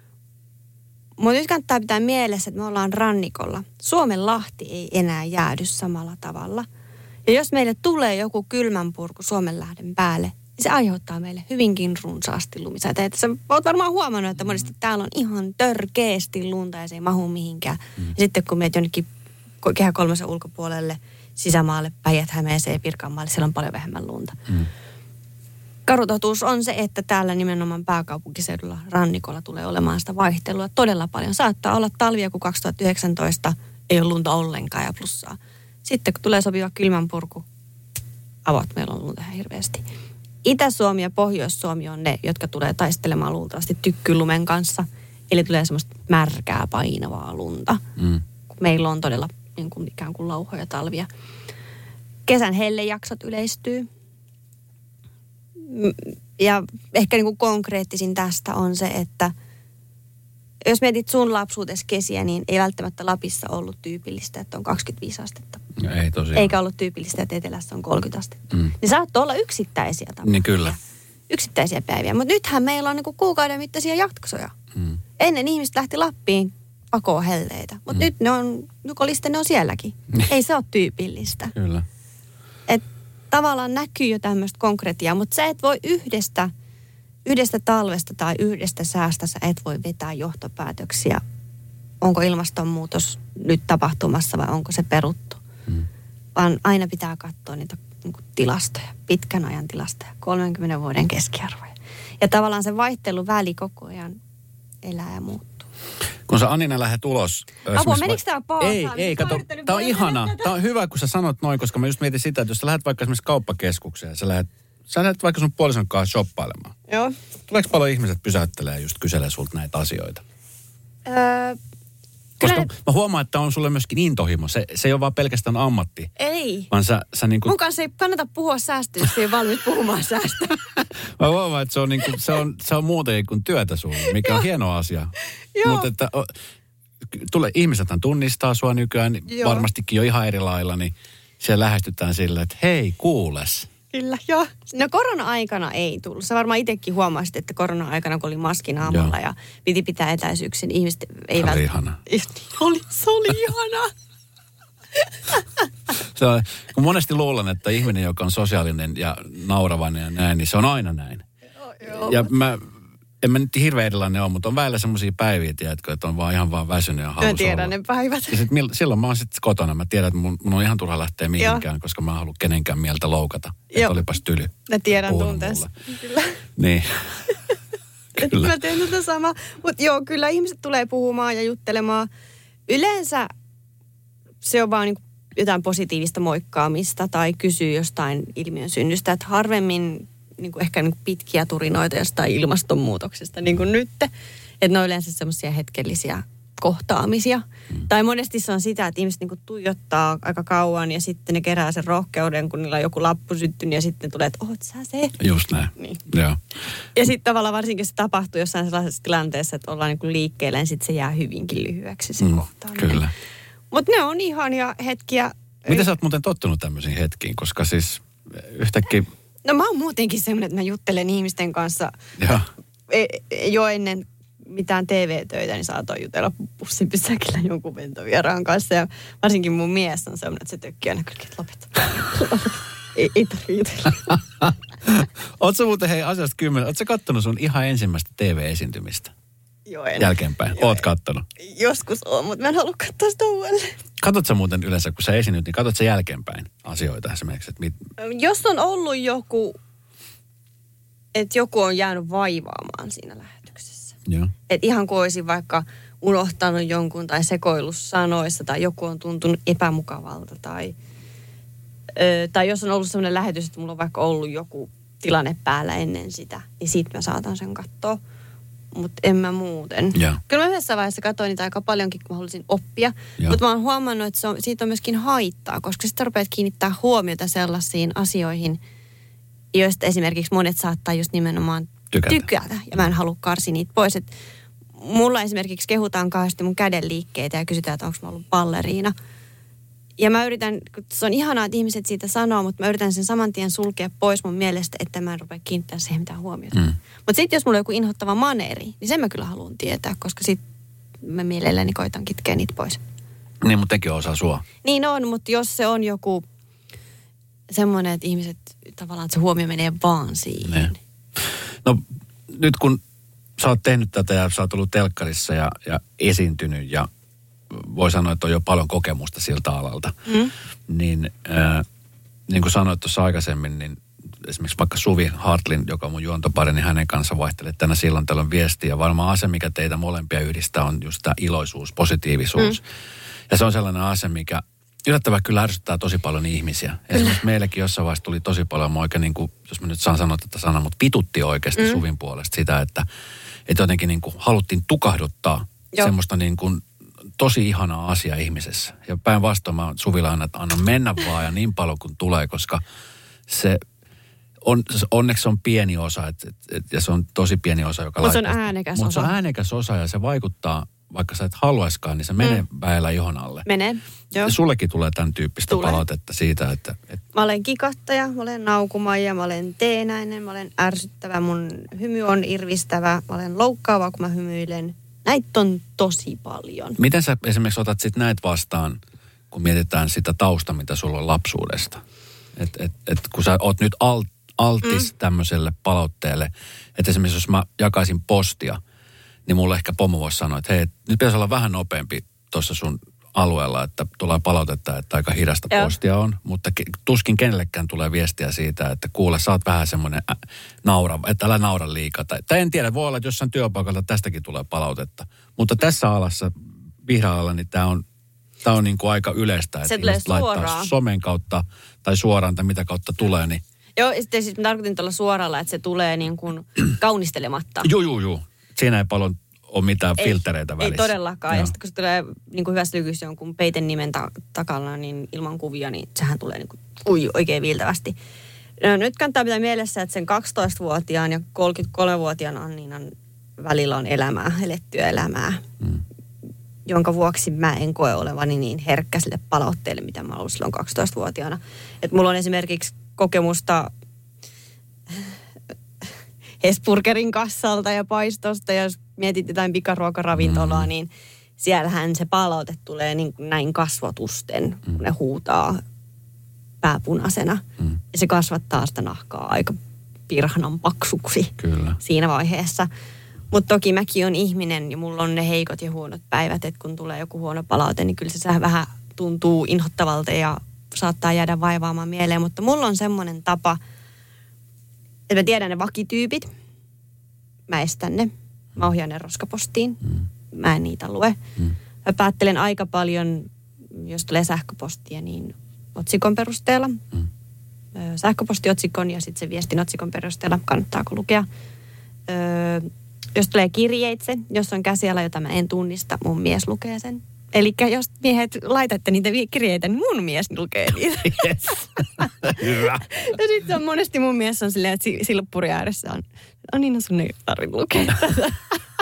Mutta nyt kannattaa pitää mielessä, että me ollaan rannikolla. Suomenlahti ei enää jäädy samalla tavalla. Ja jos meille tulee joku kylmänpurku Suomenlahden päälle, niin se aiheuttaa meille hyvinkin runsaasti lumisaita. Sä oot varmaan huomannut, että monesti täällä on ihan törkeästi lunta ja se ei mahu mihinkään. Mm. Ja sitten kun meet jonnekin Kehä kolmosen ulkopuolelle, sisämaalle, Päijät-Hämeeseen ja Pirkanmaalle, siellä on paljon vähemmän lunta. Mm. Karutotuus on se, että täällä nimenomaan pääkaupunkiseudulla rannikolla tulee olemaan sitä vaihtelua todella paljon. Saattaa olla talvia, kun kaksituhattayhdeksäntoista ei ole lunta ollenkaan ja plussaa. Sitten kun tulee sopiva kylmänpurku, avot, meillä on lunta ihan hirveästi. Itä-Suomi ja Pohjois-Suomi on ne, jotka tulee taistelemaan luultavasti tykkylumen kanssa. Eli tulee semmoista märkää, painavaa lunta. Mm. Meillä on todella niin kuin, ikään kuin lauhoja talvia. Kesän hellejaksot yleistyy. Ja ehkä niin kuin konkreettisin tästä on se, että jos mietit sun lapsuutesi kesiä, niin ei välttämättä Lapissa ollut tyypillistä, että on kaksikymmentäviisi astetta. No ei tosiaan. Eikä ollut tyypillistä, että Etelässä on kolmekymmentä astetta. Mm. Niin saattoi olla yksittäisiä tapahtumia. Niin kyllä. Yksittäisiä päiviä. Mutta nythän meillä on niinku kuukauden mittaisia jaksoja. Mm. Ennen ihmiset lähti Lappiin pakoon helleitä. Mutta mm. nyt ne on, nukolisten ne on sielläkin. Ei se ole tyypillistä. Kyllä. Et tavallaan näkyy jo tämmöistä konkretiaa, mutta sä et voi yhdestä, yhdestä talvesta tai yhdestä säästä sä et voi vetää johtopäätöksiä. Onko ilmastonmuutos nyt tapahtumassa vai onko se peruttu. Mm. Vaan aina pitää katsoa niitä niin kuin tilastoja, pitkän ajan tilastoja, kolmenkymmenen vuoden keskiarvoja. Ja tavallaan se vaihteluväli koko ajan elää ja muuttuu. Kun sä Annina lähdet ulos... Apua, menikö tää paasaan? Ei, ei, kato, tää on ihana. Tää on hyvä, kun sä sanot noin, koska mä just mietin sitä, että jos sä lähdet vaikka esimerkiksi kauppakeskukseen, sä lähdet, sä lähdet vaikka sun puolison kanssa shoppailemaan. Joo. Tuleeko paljon ihmiset pysäyttelee ja just kyselee sulta näitä asioita? Öö... Koska ne... mä huomaan, että on sulle myöskin intohimo. Se, se ei ole vaan pelkästään ammatti. Ei. Vaan sä, sä niin kuin... Mun kanssa ei kannata puhua säästöä, jos ei ole valmis puhumaan säästöä. Mä huomaan, että se on, niin kuin, se on, se on muuten kuin työtä sulle, mikä on hieno asia. Mutta että tule, ihmisethän tunnistaa sua nykyään Joo. varmastikin jo ihan eri lailla, niin siellä lähestytään sillä, että hei, kuules. Kyllä, joo. No korona-aikana ei tullut. Sä varmaan itsekin huomasit, että korona-aikana, kun oli maskin naamalla ja piti pitää etäisyyksin, niin ihmiset eivät... Se oli ihana. Oli, se oli ihana. Se on, kun monesti luulen, että ihminen, joka on sosiaalinen ja nauravainen ja näin, niin se on aina näin. Joo, joo. Ja mä... En mä nyt hirveän erilainen ole, mutta on välillä semmoisia päiviä, tiedätkö, että on vaan ihan vaan väsynyt ja halus Mä tiedän olla. Ne päivät. Ja sit, silloin mä oon sitten kotona. Mä tiedän, että mun, mun on ihan turha lähteä mihinkään, koska mä en halua kenenkään mieltä loukata. Että olipas tyly. Mä tiedän tunteessa. Kyllä. Niin. Kyllä. Mä teen tätä samaa. Mutta joo, kyllä ihmiset tulee puhumaan ja juttelemaan. Yleensä se on vaan niinku jotain positiivista moikkaamista tai kysyy jostain ilmiön synnystä. Että harvemmin... Niin kuin ehkä niin kuin pitkiä turinoita jostain ilmastonmuutoksesta, niin kuin nyt. Että ne on yleensä semmoisia hetkellisiä kohtaamisia. Mm. Tai monesti se on sitä, että ihmiset niin kuin tuijottaa aika kauan ja sitten ne kerää sen rohkeuden, kun niillä on joku lappu syttynyt ja sitten tulee, että oot sä se? Just näin, niin. Joo. Ja sitten tavallaan varsinkin se tapahtuu jossain sellaisessa tilanteessa, että ollaan niin kuin liikkeellä, niin sitten se jää hyvinkin lyhyeksi se mm, kohtaaminen. Kyllä. Mutta ne on ihania hetkiä. Miten sä oot muuten tottunut tämmöisiin hetkiin, koska siis yhtäkkiä... No mä oon muutenkin semmoinen, että mä juttelen ihmisten kanssa jo ennen mitään T V-töitä, niin saatoin jutella bussipysäkillä jonkun ventovieraan kanssa. Ja varsinkin mun mies on semmoinen, että se tökkii aina kaikki, että lopeta. ei, ei tarvitse jutella. Ootko muuten, hei, asiasta kymmenen, ootko sä kattonut sun ihan ensimmäistä T V-esiintymistä? Joo, en. Jälkeenpäin. Joo, Oot kattonut? Joskus on, mutta mä en halua katsoa sitä uudelleen. Katsot sä muuten yleensä, kun sä esiinnyt, niin katsot sä jälkeenpäin asioita esimerkiksi? Että mit... Jos on ollut joku, että joku on jäänyt vaivaamaan siinä lähetyksessä. Joo. Että ihan kuin olisin vaikka unohtanut jonkun tai sekoillut sanoissa tai joku on tuntunut epämukavalta tai, ö, tai jos on ollut sellainen lähetys, että mulla on vaikka ollut joku tilanne päällä ennen sitä, niin sit mä saatan sen katsoa. Mutta en mä muuten. Ja. Kyllä mä yhdessä vaiheessa katsoin niitä aika paljonkin, kun mä haluaisin oppia. Mutta mä oon huomannut, että se on, siitä on myöskin haittaa, koska sitten rupeat kiinnittää huomiota sellaisiin asioihin, joista esimerkiksi monet saattaa just nimenomaan tykätä. tykätä. Ja mä en halua karsia niitä pois. Et mulla esimerkiksi kehutaan kauheasti mun käden liikkeitä ja kysytään, että onko mä ollut balleriina. Ja mä yritän, se on ihanaa, että ihmiset siitä sanoo, mutta mä yritän sen saman tien sulkea pois mun mielestä, että mä en rupea kiinnittää siihen mitään huomiota. Mm. Mutta sitten jos mulla on joku inhottava maneeri, niin sen mä kyllä haluan tietää, koska sitten mä mielelläni koitan kitkeä niitä pois. Niin, mutta tekin on osa sua. Niin on, mutta jos se on joku semmoinen, että ihmiset tavallaan, että se huomio menee vaan siihen. Ne. No nyt kun sä oot tehnyt tätä ja sä oot ollut telkkarissa ja, ja esiintynyt ja voi sanoa, että on jo paljon kokemusta siltä alalta. Mm. Niin, äh, niin kuin sanoit tuossa aikaisemmin, niin esimerkiksi vaikka Suvi Hartlin, joka on mun juontopari, niin hänen kanssa vaihtelee tänä silloin tällöin viestiä. Ja varmaan asia, mikä teitä molempia yhdistää, on just tämä iloisuus, positiivisuus. Mm. Ja se on sellainen asia, mikä yllättävän kyllä ärsyttää tosi paljon ihmisiä. Esimerkiksi meillekin jossain vaiheessa tuli tosi paljon, oikein niin kuin, jos mä nyt saan sanoa tätä sanaa, mutta vitutti oikeasti mm. Suvin puolesta sitä, että, että jotenkin niin kuin haluttiin tukahduttaa Joo. semmoista niin kuin tosi ihanaa asia ihmisessä. Ja päinvastoin mä Suvilla aina, että anna mennä vaan ja niin paljon kuin tulee, koska se on, onneksi on pieni osa, et, et, et, ja se on tosi pieni osa, joka laittaa. Mutta se on äänekäs osa. Mutta se on äänekäs osa ja se vaikuttaa, vaikka sä et haluaiskaan, niin se menee mm. väellä ihon alle. Menee, joo. Ja sullekin tulee tämän tyyppistä tulee. Palautetta siitä, että... Et... Mä olen kikattaja, mä olen naukumaija, mä olen teenäinen, mä olen ärsyttävä, mun hymy on irvistävä, mä olen loukkaava, kun mä hymyilen. Näitä on tosi paljon. Miten sä esimerkiksi otat sitten näitä vastaan, kun mietitään sitä tausta, mitä sulla on lapsuudesta? Että et, et, kun sä oot nyt alt, altis mm. tämmöiselle palautteelle, että esimerkiksi jos mä jakaisin postia, niin mulle ehkä pomo voisi sanoa, että hei, nyt pitäisi olla vähän nopeampi tuossa sun alueella, että tulee palautetta, että aika hidasta Joo. postia on, mutta ke, tuskin kenellekään tulee viestiä siitä, että kuule, sä oot vähän semmoinen äh, naura, että älä naura liikaa. Tai, tai en tiedä, voi olla, että jossain työpaikalta tästäkin tulee palautetta. Mutta tässä alassa, vihreällä, niin tämä on, tää on niin kuin aika yleistä, että ihmiset laittaa somen kautta tai suoraan tai mitä kautta tulee, niin... Joo, ja sitten siis mä tarkoitin tuolla suoralla, että se tulee niin kuin kaunistelematta. Joo, joo, joo. Siinä ei paljon ole mitään ei, filtereitä välissä. Ei todellakaan. Joo. Ja sitten kun se tulee niin kuin hyvässä lykyssä jonkun peiten nimen ta- takana, niin ilman kuvia, niin sehän tulee niin kuin, ui, oikein viiltävästi. No, nyt kannattaa pitää mielessä, että sen kaksitoistavuotiaan ja kolmekymmentäkolmevuotiaan Anniinan välillä on elämää, elettyä elämää, hmm. jonka vuoksi mä en koe olevani niin herkkä sille palautteelle, mitä mä olin silloin kaksitoistavuotiaana. Että mulla on esimerkiksi kokemusta Hesburgerin kassalta ja paistosta, ja jos mietit jotain pikaruokaravintolaa, mm. niin siellähän se palaute tulee niin näin kasvotusten, mm. kun ne huutaa pääpunaisena. Mm. Ja se kasvattaa sitä nahkaa aika pirhnan paksuksi Kyllä. siinä vaiheessa. Mutta toki mäkin on ihminen ja mulla on ne heikot ja huonot päivät, että kun tulee joku huono palaute, niin kyllä se vähän tuntuu inhottavalta ja saattaa jäädä vaivaamaan mieleen. Mutta mulla on semmoinen tapa, että mä tiedän ne vakityypit. Mä estän ne. Mä ohjaan ne roskapostiin. Mm. Mä en niitä lue. Mm. Mä päättelen aika paljon, jos tulee sähköpostia, niin otsikon perusteella. Mm. Sähköpostiotsikon ja sitten se viestin otsikon perusteella. Kannattaako lukea? Öö, jos tulee kirjeitse, jos on käsiala, jota mä en tunnista, mun mies lukee sen. Eli jos miehet laitatte niitä kirjeitä, niin mun mies lukee niitä. Yes. Hyvä. Ja sitten on monesti mun mies on silleen, että silppuri ääressä on, on niin, sun ei tarvitse lukea tätä.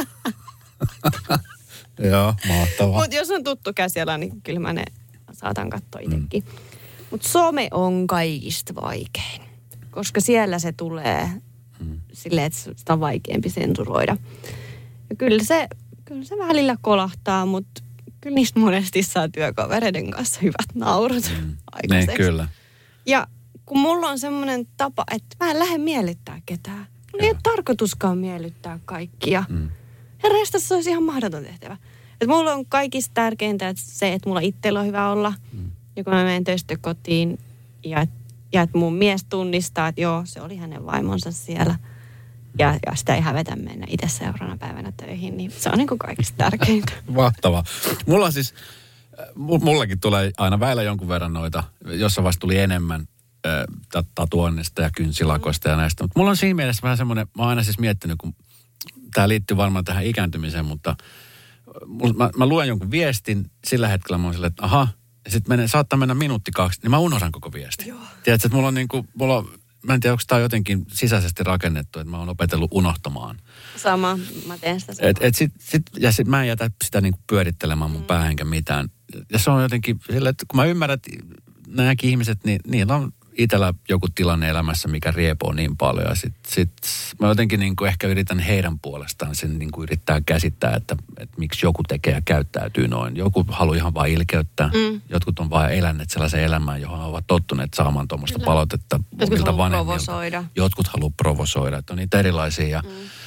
Joo, mahtavaa. Mutta jos on tuttu käsiala, niin kyllä mä ne saatan katsoa itsekin. Mm. Mutta some on kaikista vaikein, koska siellä se tulee mm. silleen, että sitä on vaikeampi sensuroida. Ja kyllä se, kyllä se välillä kolahtaa, mutta kyllä niistä monesti saa työkavereiden kanssa hyvät naurut mm. aikaiseksi. Ne, kyllä. Ja kun mulla on semmoinen tapa, että mä en lähde miellyttää ketään. Mulla ei ole tarkoituskaan miellyttää kaikkia. Mm. Herrasta se olisi ihan mahdoton tehtävä. Et mulla on kaikista tärkeintä että se, että mulla itsellä on hyvä olla. Mm. Ja kun mä menen töistä kotiin ja, ja että mun mies tunnistaa, että joo, se oli hänen vaimonsa siellä. Ja, ja sitä ei hävetä mennä itse seuraavana päivänä töihin, niin se on niin kuin kaikista tärkeintä. Mahtavaa. Mulla siis, mullakin tulee aina väillä jonkun verran noita, jossain vaiheessa tuli enemmän äh, tatuoinnista ja kynsilakoista mm. ja näistä. Mutta mulla on siinä mielessä vähän semmoinen, mä oon aina siis miettinyt, kun tämä liittyy varmaan tähän ikääntymiseen, mutta mä, mä luen jonkun viestin, sillä hetkellä mä oon silleen, että aha, ja sitten saattaa mennä minuutti kaksi, niin mä unohdan koko viesti. Joo. Tiedätkö, että mulla on niin kuin, mulla on, mä en tiedä, onko tämä jotenkin sisäisesti rakennettu, että mä oon opetellut unohtamaan. Sama, mä teen sitä samaa. Et, et sit, sit, ja sitten mä en jätä sitä niinku pyörittelemään mun mm. päähän enkä mitään. Ja se on jotenkin sillä, että kun mä ymmärrän, että nämäkin ihmiset, niin niillä on itsellä joku tilanne elämässä, mikä riepoo niin paljon. Ja sit, sit mä jotenkin niinku ehkä yritän heidän puolestaan sen niinku yrittää käsittää, että, että miksi joku tekee ja käyttäytyy noin. Joku haluaa ihan vaan ilkeyttää. Mm. Jotkut on vaan eläneet sellaisen elämään, johon ovat tottuneet saamaan tuommoista palautetta omilta vanhemmilta. Jotkut haluaa provosoida. Että on niitä erilaisia. Ja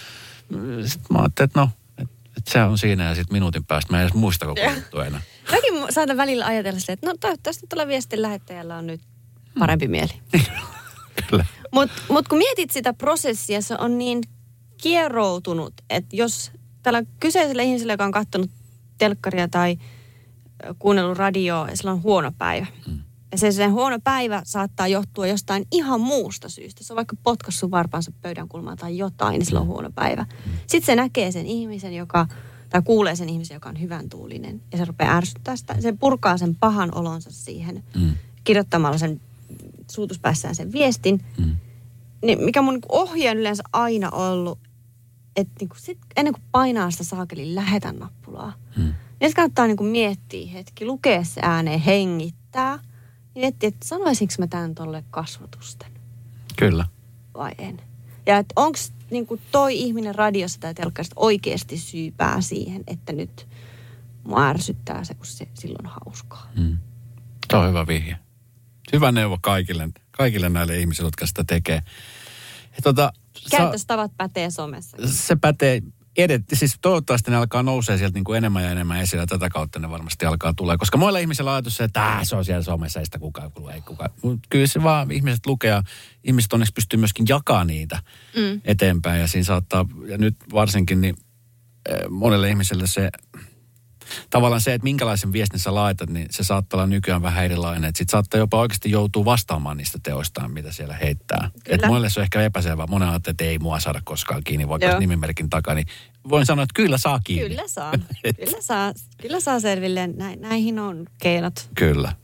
mm. sitten mä ajattelin, että no, että et se on siinä ja sitten minuutin päästä mä en edes muista koko juttu enää. Mäkin saatan välillä ajatella sitä, että no toivottavasti tuolla viestin lähettäjällä on nyt parempi mieli. Kyllä. Mutta mut kun mietit sitä prosessia, se on niin kieroutunut, että jos tällä kyseisellä ihmisellä, joka on katsonut telkkaria tai kuunnellut radioa, ja sillä on huono päivä. Mm. Ja se sen huono päivä saattaa johtua jostain ihan muusta syystä. Se on vaikka potkassut varpaansa pöydän kulmaan tai jotain, niin sillä on huono päivä. Mm. Sitten se näkee sen ihmisen, joka, tai kuulee sen ihmisen, joka on hyvän tuulinen. Ja se rupeaa ärsyttää sitä. Se purkaa sen pahan olonsa siihen, mm. kirjoittamalla sen suutuspäissään sen viestin. Mm. niin mikä mun niinku ohje on yleensä aina ollut, että niinku sit, ennen kuin painaa sitä saakelin lähetä nappulaa, hmm. niin kannattaa niinku miettiä hetki, lukea se ääneen, hengittää. Niin miettiä, että sanoisinko mä tämän tolle kasvotusten? Kyllä. Vai en? Ja että onko niinku toi ihminen radiossa tai telkkarista oikeasti syypää siihen, että nyt mua ärsyttää se, kun se silloin hauskaa. Hmm. Tämä on hyvä vihje. Hyvä neuvo kaikille, kaikille näille ihmisille, jotka sitä tekee. Tota, Käytöstavat sa- pätee somessa. Se pätee edetti. Siis toivottavasti ne alkaa nousee sieltä niin kuin enemmän ja enemmän esillä. Tätä kautta ne varmasti alkaa tulee. Koska muilla ihmisillä on ajatus se, että se on siellä somessa, ei sitä kukaan kuulu, ei kukaan. Mutta kyllä se vaan ihmiset lukee ja ihmiset onneksi pystyy myöskin jakamaan niitä mm. eteenpäin. Ja siinä saattaa, ja nyt varsinkin niin monelle ihmiselle se, tavallaan se, että minkälaisen viestin sä laitat, niin se saattaa olla nykyään vähän erilainen. Että sit saattaa jopa oikeasti joutua vastaamaan niistä teoistaan, mitä siellä heittää. Että monelle se on ehkä epäselvää. Monen ajattelee, että ei mua saada koskaan kiinni, vaikka Joo. nimimerkin takaa. Niin voin sanoa, että kyllä saa kiinni. Kyllä saa. kyllä saa, kyllä saa selville. Nä, näihin on keinot. Kyllä.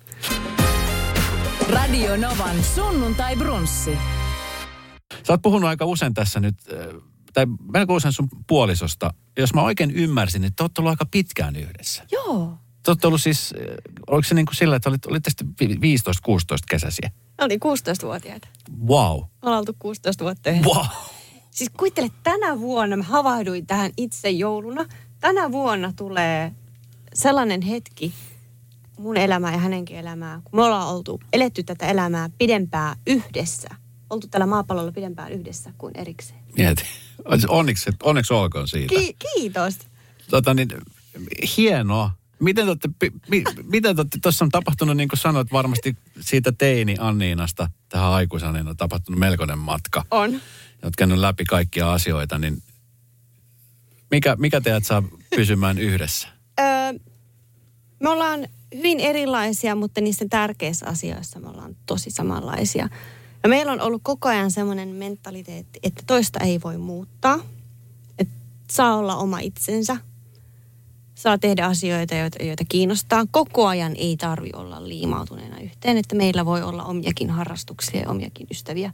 Radio Novan sunnuntai brunssi. Sä oot puhunut aika usein tässä nyt, tai melko usein sun puolisosta. Jos mä oikein ymmärsin, niin te ootte ollut aika pitkään yhdessä. Joo. Te ootte ollut siis, oliko se niin kuin sillä, että olit, olitte sitten viisitoista kuusitoista kesäisiä? Oli kuusitoistavuotiaita. Wow. Ollaan oltu kuusitoista vuotta yhdessä. Wow. Siis kuvittele, tänä vuonna mä havahduin tähän itse jouluna. Tänä vuonna tulee sellainen hetki mun elämää ja hänenkin elämää, kun me ollaan oltu, eletty tätä elämää pidempään yhdessä. Oltu tällä maapallolla pidempään yhdessä kuin erikseen. Mieti. Onneksi, onneksi olkoon siitä. Ki- kiitos. Tota niin, hienoa. Miten te olette, mi, miten te olette, tuossa on tapahtunut, niin kuin sanoit, varmasti siitä teini Anniinasta tähän aikuisaniin on tapahtunut melkoinen matka. On. Olet käynyt läpi kaikkia asioita, niin mikä, mikä teidät saa pysymään yhdessä? Öö, me ollaan hyvin erilaisia, mutta niissä tärkeissä asioissa me ollaan tosi samanlaisia. Ja meillä on ollut koko ajan semmoinen mentaliteetti, että toista ei voi muuttaa. Että saa olla oma itsensä. Saa tehdä asioita, joita, joita kiinnostaa. Koko ajan ei tarvi olla liimautuneena yhteen, että meillä voi olla omiakin harrastuksia ja omiakin ystäviä.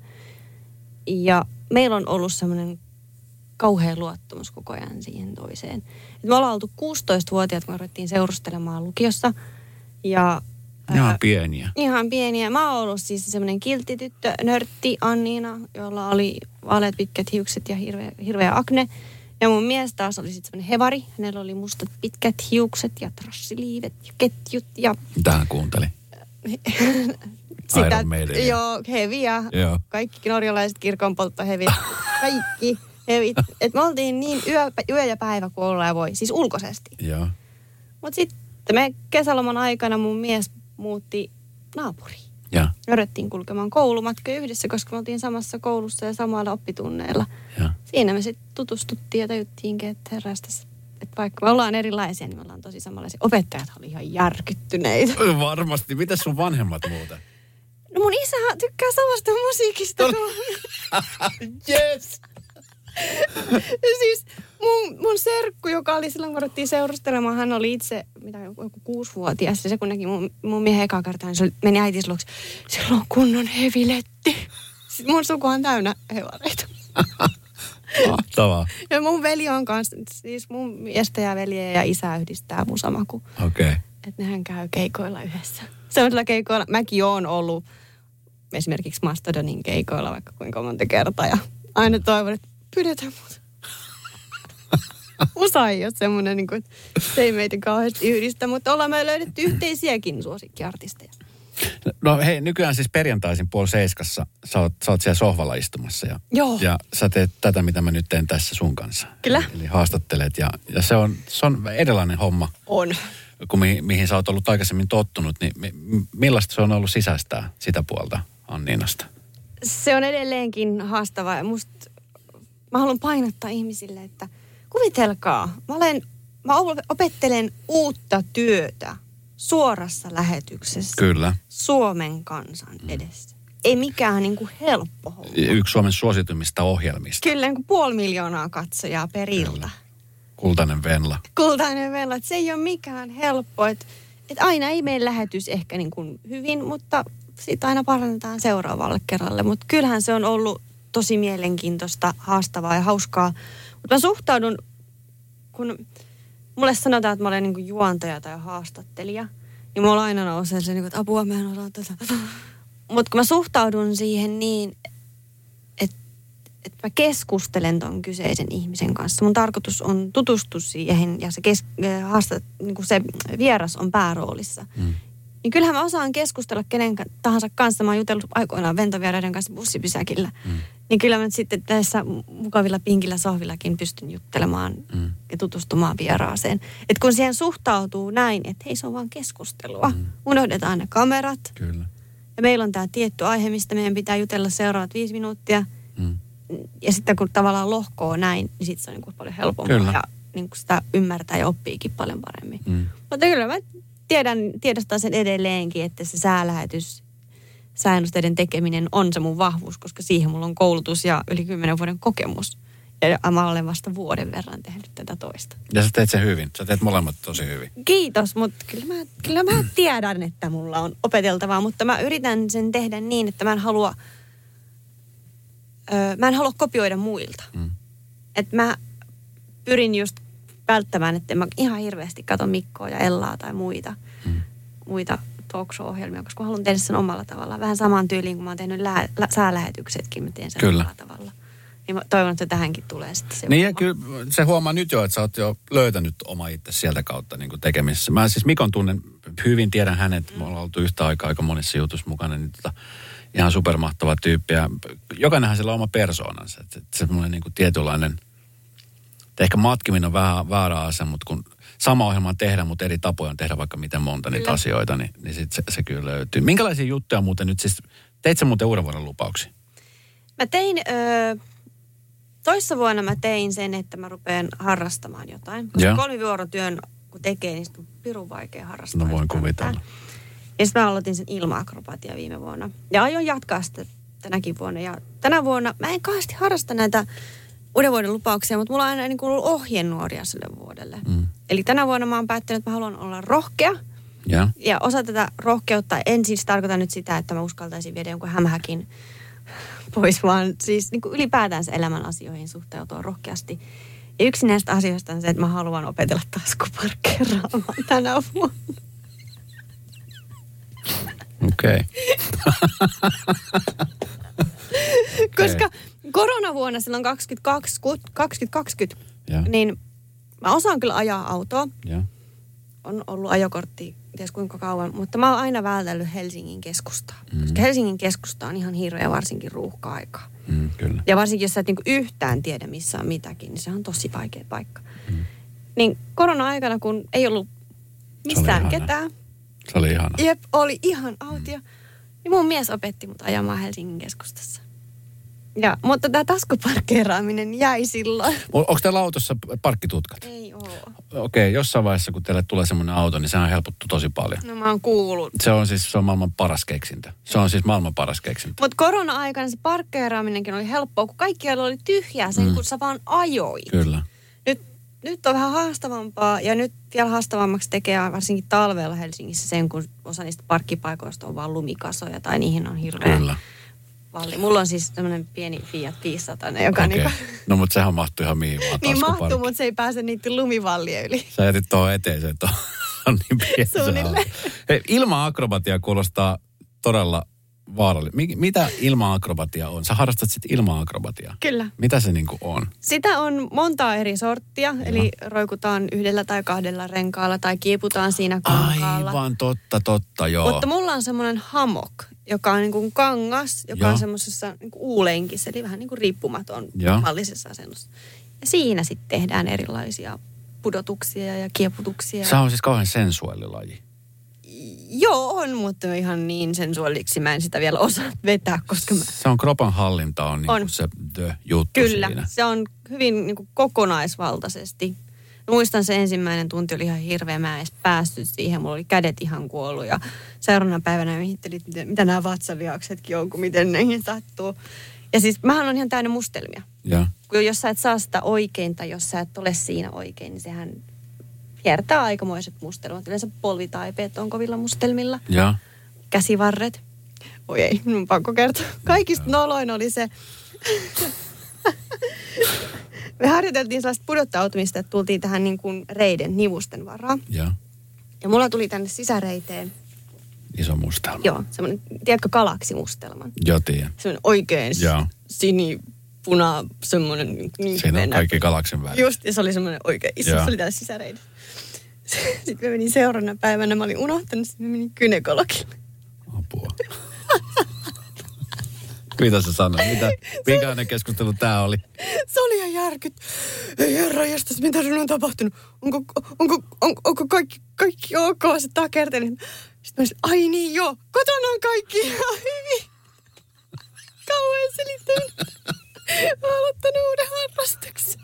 Ja meillä on ollut semmoinen kauhea luottamus koko ajan siihen toiseen. Et me ollaan oltu kuusitoistavuotiaat, kun me ruvettiin seurustelemaan lukiossa. Ja ihan ää, pieniä. Ihan pieniä. Mä oon ollut siis semmoinen kiltti tyttö, nörtti Anniina, jolla oli vaaleat pitkät hiukset ja hirveä, hirveä akne. Ja mun mies taas oli sitten semmoinen hevari. Hänellä oli mustat pitkät hiukset ja trassiliivet ja ketjut ja... Tähän kuuntelin. Sitä, joo, heviä. Joo. Kaikki norjalaiset kirkonpolttoheviä. Kaikki hevit. Et me oltiin niin yö, yö ja päivä kuin ollaan ja voi. Siis ulkoisesti. Joo. Mut sitten me kesäloman aikana mun mies muutti naapuriin. Ja. Yritettiin kulkemaan koulumatkoja yhdessä, koska me oltiin samassa koulussa ja samalla oppitunneilla. Ja. Siinä me sitten tutustuttiin ja tajuttiinkin, että herrästäs, että vaikka me ollaan erilaisia, niin me ollaan tosi samanlaisia. Opettajat oli ihan järkyttyneitä. Varmasti. Mitäs sun vanhemmat muuten? No mun isä tykkää samasta musiikista kuin... Yes! Siis mun, mun serkku, joka oli silloin, kun ruvettiin seurustelemaan, hän oli itse, mitä joku kuusivuotias. Ja se kun näki mun, mun miehen ekaa kertaa, niin se meni äitis luokse. Silloin on kunnon heviletti. Siis mun suku on täynnä hevareita. Mahtavaa. Ja mun veli on kanssa, siis mun miestä ja veljeä ja isä yhdistää musamaku. Okei. Okay. Että nehän käy keikoilla yhdessä. Sellaisilla keikoilla, mäkin oon ollut esimerkiksi Mastodonin keikoilla vaikka kuinka monta kertaa. Ja aina toivon, että pyydetään muuta. Musa ei ole semmoinen, niin kuin, että se ei meitä kauheasti yhdistä, mutta ollaan me löydetty yhteisiäkin suosikkiartisteja. No hei, nykyään siis perjantaisin puoli seiskassa sä oot, sä oot siellä sohvalla istumassa ja, Joo. ja sä teet tätä, mitä mä nyt teen tässä sun kanssa. Kyllä. Eli, eli haastattelet ja, ja se, on, se on erilainen homma. On. Kuin mi, mihin sä oot ollut aikaisemmin tottunut, niin mi, millaista se on ollut sisäistää sitä puolta Anniinasta? Se on edelleenkin haastavaa ja musta mä haluan painottaa ihmisille, että kuvitelkaa, mä, olen, mä opettelen uutta työtä suorassa lähetyksessä. Kyllä. Suomen kansan edessä. Ei mikään niin kuin helppo homma. Yksi Suomen suosituimmista ohjelmista. Kyllä, niin kuin puoli miljoonaa katsojaa per ilta. Kultainen Venla. Kultainen Venla, että se ei ole mikään helppo. Että, että aina ei mene lähetys ehkä niin kuin hyvin, mutta sitten aina parannetaan seuraavalle kerralle. Mutta kyllähän se on ollut tosi mielenkiintoista, haastavaa ja hauskaa. Mutta mä suhtaudun, kun mulle sanotaan, että mä olen niin kuin juontaja tai haastattelija, niin mulla aina nousee se, että apua, mä en osaa tätä. Mutta kun mä suhtaudun siihen niin, että, että mä keskustelen ton kyseisen ihmisen kanssa. Mun tarkoitus on tutustua siihen ja se, kes, haastat, niin kuin se vieras on pääroolissa. Mm. Niin kyllähän mä osaan keskustella kenen tahansa kanssa. Mä oon jutellut aikoinaan ventovieraiden kanssa bussipysäkillä. Mm. Niin kyllä mä sitten tässä mukavilla pinkillä sohvillakin pystyn juttelemaan mm. ja tutustumaan vieraaseen. Että kun siihen suhtautuu näin, että hei, se on vaan keskustelua. Mm. Unohdetaan ne kamerat. Kyllä. Ja meillä on tämä tietty aihe, mistä meidän pitää jutella seuraavat viisi minuuttia. Mm. Ja sitten kun tavallaan lohkoo näin, niin sitten se on niin kuin paljon helpompaa. Kyllä. Ja niin kuin sitä ymmärtää ja oppiikin paljon paremmin. Mm. Mutta kyllä mä tiedän, tiedostan sen edelleenkin, että se säälähetys, säännösteiden tekeminen on se mun vahvuus, koska siihen mulla on koulutus ja yli kymmenen vuoden kokemus. Ja mä olen vasta vuoden verran tehnyt tätä toista. Ja sä teet sen hyvin. Sä teet molemmat tosi hyvin. Kiitos, mutta kyllä mä, kyllä mä tiedän, että mulla on opeteltavaa, mutta mä yritän sen tehdä niin, että mä en halua, öö, mä en halua kopioida muilta. Mm. Että mä pyrin just välttämään, että mä ihan hirveästi katson Mikkoa ja Ellaa tai muita, mm. muita talk show-ohjelmia, koska mä haluan tehdä sen omalla tavalla. Vähän samaan tyyliin, kun mä oon tehnyt lää, lä, säälähetyksetkin, mä teen sen kyllä. omalla tavalla. Niin mä toivon, että tähänkin tulee sitten se. Niin ja kyllä se huomaa nyt jo, että sä oot jo löytänyt oma itse sieltä kautta niin kuin tekemisessä. Mä siis Mikon tunnen hyvin, tiedän hänet, mm. me ollaan oltu yhtä aikaa aika monissa jutuissa mukana, niin tota, ihan supermahtava tyyppi. Ja jokainenhan sillä on oma persoonansa, että se on niin kuin tietynlainen, ehkä matkiminen on vähän väärä asia, mutta kun sama ohjelma tehdään, mutta eri tapoja on tehdä vaikka miten monta niitä kyllä. asioita, niin, niin sit se, se kyllä löytyy. Minkälaisia juttuja muuten nyt siis, teit sä muuten uuden vuoden lupauksia? Mä tein... Öö... Toissa vuonna mä tein sen, että mä rupean harrastamaan jotain. Koska kolmivuorotyön kun tekee, niin sitten on pirun vaikea harrastaa. No voin kuvitella. Ja sitten mä aloitin sen ilma-akrobatia viime vuonna. Ja aion jatkaa sitä tänäkin vuonna. Ja tänä vuonna mä en kauheasti harrasta näitä uuden vuoden lupauksia, mutta mulla on aina niin kuin ollut ohjenuoria sille vuodelle. Mm. Eli tänä vuonna mä oon päättänyt, että mä haluan olla rohkea. Ja, ja osa tätä rohkeutta, en siis tarkoita nyt sitä, että mä uskaltaisin viedä jonkun hämähäkin pois, vaan siis niin kuin ylipäätänsä elämän asioihin suhteutua rohkeasti. Ja yksi näistä asioista on se, että mä haluan opetella taskuparkkeeraamaan tänä vuonna. Okei. Okay. Koska koronavuonna silloin kaksituhattakaksikymmentä, ja. niin mä osaan kyllä ajaa autoa. Ja. On ollut ajokortti ties kuinka kauan, mutta mä oon aina vältellyt Helsingin keskustaa. Mm. Koska Helsingin keskusta on ihan hirveä varsinkin ruuhka-aikaa. Mm, kyllä. Ja varsinkin, jos sä et niinku yhtään tiedä, missä on mitäkin, niin se on tosi vaikea paikka. Mm. Niin korona-aikana, kun ei ollut mistään se ketään. Se oli ihana. Jep, oli ihan autio. Mm. Niin mun mies opetti mut ajamaan Helsingin keskustassa. Ja, mutta tämä taskuparkkeeraaminen jäi silloin. Onko teillä autossa parkkitutkat? Ei oo. Okei, jossain vaiheessa, kun teille tulee semmoinen auto, niin se on helpottu tosi paljon. No mä oon kuullut. Se on siis se on maailman paras keksintö. Se on siis maailman paras keksintö. Mutta korona-aikana se parkkeeraaminenkin oli helppoa, kun kaikkialla oli tyhjää sen, mm. kun sä vaan ajoit. Kyllä. Nyt, nyt on vähän haastavampaa ja nyt vielä haastavammaksi tekee varsinkin talvella Helsingissä sen, kun osa niistä parkkipaikoista on vaan lumikasoja tai niihin on hirveä. Kyllä. Valli. Mulla on siis tämmöinen pieni Fiat viisisataa, joka okay. niinku... No mutta sehän mahtuu ihan mihin vaan. Niin mahtuu, mutta se ei pääse niiden lumivallien yli. Sä jätit tuohon eteeseen tuohon. On niin pieni. Suunnilleen. Hei, ilma-akrobatia kuulostaa todella vaarallinen. Mitä ilma-akrobatia on? Sä harrastat sitten ilma-akrobatiaa. Kyllä. Mitä se niinku on? Sitä on montaa eri sorttia. Joo. Eli roikutaan yhdellä tai kahdella renkaalla tai kieputaan siinä kankaalla. Aivan, totta, totta, joo. Mutta mulla on semmoinen hamok, joka on niin kuin kangas, joka joo. on semmoisessa niin kuin uulenkissä, eli vähän niin kuin riippumaton joo. mallisessa asennossa. Ja siinä sitten tehdään erilaisia pudotuksia ja kieputuksia. Se on siis kauhean sensuaalilaji. Joo, on, mutta ihan niin sensuaaliksi mä en sitä vielä osaa vetää, koska mä... Se on kropan hallinta on, niin on. Se the juttu Kyllä, siinä. Se on hyvin niin kuin kokonaisvaltaisesti. Muistan se ensimmäinen tunti oli ihan hirveä, mä en edes päässyt siihen, mulla oli kädet ihan kuollut ja seuraavana päivänä miehittelit, mitä, mitä nämä vatsaviaksetkin on, kun miten näihin sattuu. Ja siis mähän on ihan täynnä mustelmia. Ja. Kun jos sä et saa sitä oikein tai jos sä et ole siinä oikein, niin sehän hiertää aikamoiset mustelmat. Yleensä polvitaipeet on kovilla mustelmilla. Ja. Käsivarret. Oi ei, minun pakko kertoa. Kaikista noloin oli se, Me harjoiteltiin sellaista pudottautumista, että tultiin tähän niin kuin reiden nivusten varaan. Ja. Ja mulla tuli tänne sisäreiteen. Iso mustelma. Joo, semmoinen, tiedätkö galaksimustelman? Joo, tiedän. Semmoinen oikein Joo. sinipuna, semmoinen niin siinä on kaikki galaksin värit. Just, ja se oli semmoinen oikein iso, se oli täällä sisäreidessä. Sitten mä menin seuraavana päivänä, mä olin unohtanut, sitten mä menin gynekologille. Apua. Mitä sä sanoit? Mitä, minkälainen keskustelu tää oli? Se oli ihan järkyt. Ei herra jästäs, mitä sun on tapahtunut? Onko, onko, on, onko kaikki, kaikki ok? Se takerteli. Sitten mä sanoin, ai niin joo, kotona on kaikki ihan hyvin. Kauhean selittänyt. Mä oon aloittanut uuden harrastuksen.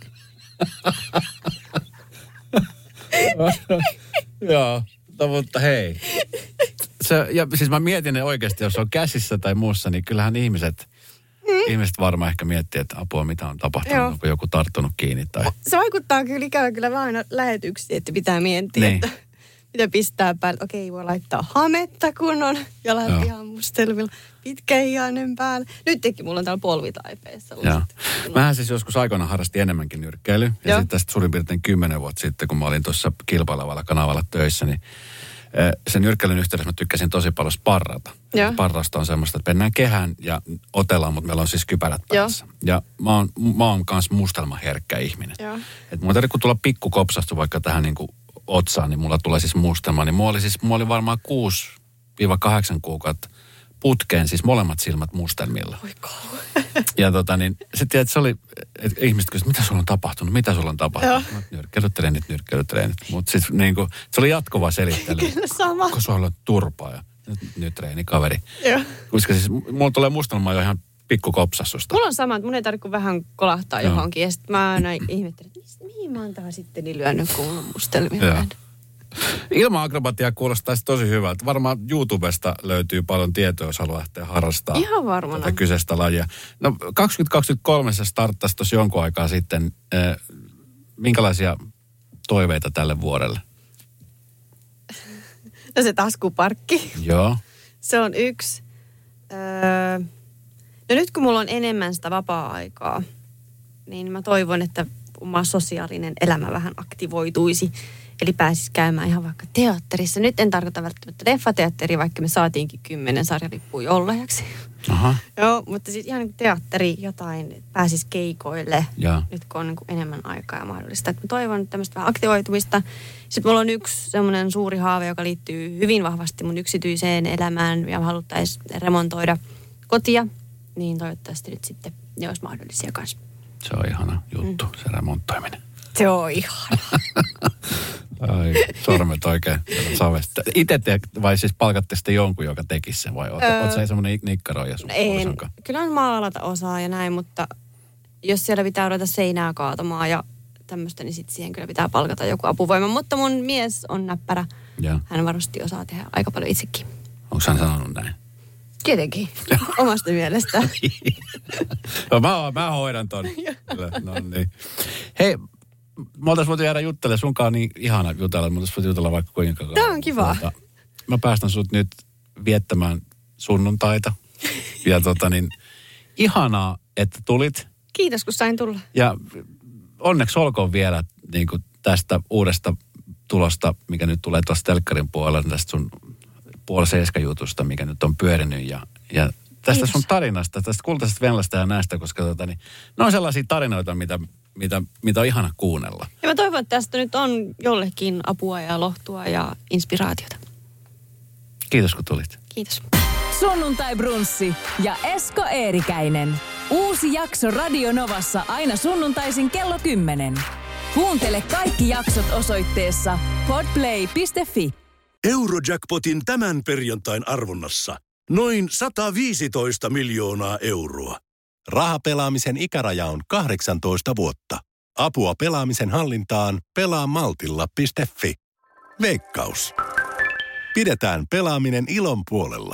Joo, no, mutta hei. Se, ja siis mä mietin ne oikeasti, jos on käsissä tai muussa, niin kyllähän ihmiset, mm. ihmiset varmaan ehkä miettii, että apua, mitä on tapahtunut, Joo. onko joku tarttunut kiinni tai... Se vaikuttaa kyllä ikävä kyllä vaan aina lähetyksiin, että pitää miettiä, niin. että mitä pistää päälle. Okei, voi laittaa hametta, kun on jalat ihan mustelmilla, pitkähihainen päälle. Nyt teki, mulla on täällä polvitaipeessa. Mähän siis joskus aikoina harrastin enemmänkin nyrkkeilyä. Ja sitten tästä suurin piirtein kymmenen vuotta sitten, kun mä olin tuossa kilpailevalla kanavalla töissä, niin sen nyrkkeilyn yhteydessä mä tykkäsin tosi paljon sparrata. Sparrasta on semmoista, että mennään kehään ja otellaan, mutta meillä on siis kypärät päässä. Joo. Ja mä oon, mä oon kans mustelmaherkkä ihminen. Että mulla kun tulla pikku kopsastu vaikka tähän niin kuin otsaan, niin mulla tulee siis mustelma. Niin mulla oli siis, mulla oli varmaan kuusi kahdeksan kuukautta putkeen, siis molemmat silmät mustelmilla. Oi kauan. Ja tota niin, se tiedät, se oli, että ihmiset kysyivät, mitä sulla on tapahtunut, mitä sulla on tapahtunut. Nyrkkeilytreenit, nyrkkeilytreenit. Mutta siis niin kuin, se oli jatkuva selittely. Kyllä sama. Onko sulla on turpaa ja nyt, nyt treeni kaveri. Joo. Koska siis mulla tulee mustelmaa jo ihan pikkukopsassusta. Mulla on sama, että mun ei tarvitse vähän kolahtaa Joo. johonkin. Ja sitten mä aina ihmettelen, että mihin mä oon taas sitten niin lyönyt, kun mulla on mustelmia. Ilma-akrobatia kuulostaisi tosi hyvältä. Varmaan YouTubesta löytyy paljon tietoa, jos haluaa lähteä harrastaa Ihan varmana. tätä kyseistä lajia. No kaksituhattakaksikymmentäkolme se starttasi tuossa jonkun aikaa sitten. Eh, minkälaisia toiveita tälle vuodelle? No se taskuparkki. Joo. Se on yksi. Öö, no nyt kun mulla on enemmän sitä vapaa-aikaa, niin mä toivon, että oma sosiaalinen elämä vähän aktivoituisi. Eli pääsisi käymään ihan vaikka teatterissa. Nyt en tarkoita välttämättä leffateatteria, vaikka me saatiinkin kymmenen sarjalippua jollajaksi. Aha. Joo, mutta siis ihan niin kuin teatteri jotain, pääsisi keikoille, ja. Nyt kun on niin kuin enemmän aikaa ja mahdollista. Että mä toivon tämmöistä vähän aktivoitumista. Sitten mulla on yksi semmoinen suuri haave, joka liittyy hyvin vahvasti mun yksityiseen elämään ja haluttaisiin remontoida kotia. Niin toivottavasti nyt sitten ne olisi mahdollisia kanssa. Se on ihana juttu, mm. se remontoiminen. Se on ihana. Ai, sormet oikein savesta. Itse te, vai siis palkatte sitten jonkun, joka tekisi sen, vai oot, öö, oot sä semmoinen nikkaroija sun puolisankaan? Kyllä on maalata osaa ja näin, mutta jos siellä pitää ruveta seinää kaatamaan ja tämmöistä, niin sitten siihen kyllä pitää palkata joku apuvoima. Mutta mun mies on näppärä. Ja. Hän varmasti osaa tehdä aika paljon itsekin. Onko hän sanonut näin? Tietenkin, omasta mielestään. no, mä, mä hoidan ton. No niin. Hei, me oltais voitu jäädä juttelemaan sunkaan niin ihana jutella, me oltais voitu jutella vaikka kuinka kauan. Tämä on kiva. Tuota, mä päästän sut nyt viettämään sunnuntaita. Ja tota niin, ihanaa, että tulit. Kiitos, kun sain tulla. Ja onneksi olkoon vielä niin kuin tästä uudesta tulosta, mikä nyt tulee tuossa telkkarin puolella, tästä sun puoli seiska-jutusta, mikä nyt on pyörinyt. Ja, ja tästä Kiitos. Sun tarinasta, tästä kultaisesta Venlasta ja näistä, koska tota, niin, ne on sellaisia tarinoita, mitä, mitä, mitä on ihana kuunnella. Ja mä toivon, että tästä nyt on jollekin apua ja lohtua ja inspiraatiota. Kiitos, kun tulit. Kiitos. Sunnuntai Brunssi ja Esko Eerikäinen. Uusi jakso Radio Novassa aina sunnuntaisin kello kymmenen. Kuuntele kaikki jaksot osoitteessa podplay piste fi. Eurojackpotin tämän perjantain arvonnassa noin sata viisitoista miljoonaa euroa. Rahapelaamisen ikäraja on kahdeksantoista vuotta. Apua pelaamisen hallintaan pelaa maltilla piste fi. Veikkaus. Pidetään pelaaminen ilon puolella.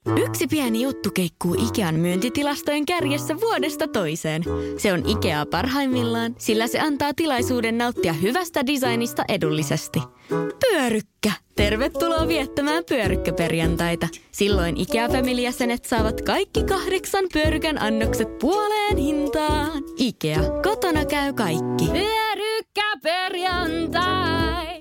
Yksi pieni juttu keikkuu Ikean myyntitilastojen kärjessä vuodesta toiseen. Se on Ikea parhaimmillaan, sillä se antaa tilaisuuden nauttia hyvästä designista edullisesti. Pyörykkä! Tervetuloa viettämään pyörykkäperjantaita. Silloin Ikea-familijäsenet saavat kaikki kahdeksan pyörykän annokset puoleen hintaan. Ikea, kotona käy kaikki. Pyörykkäperjantai!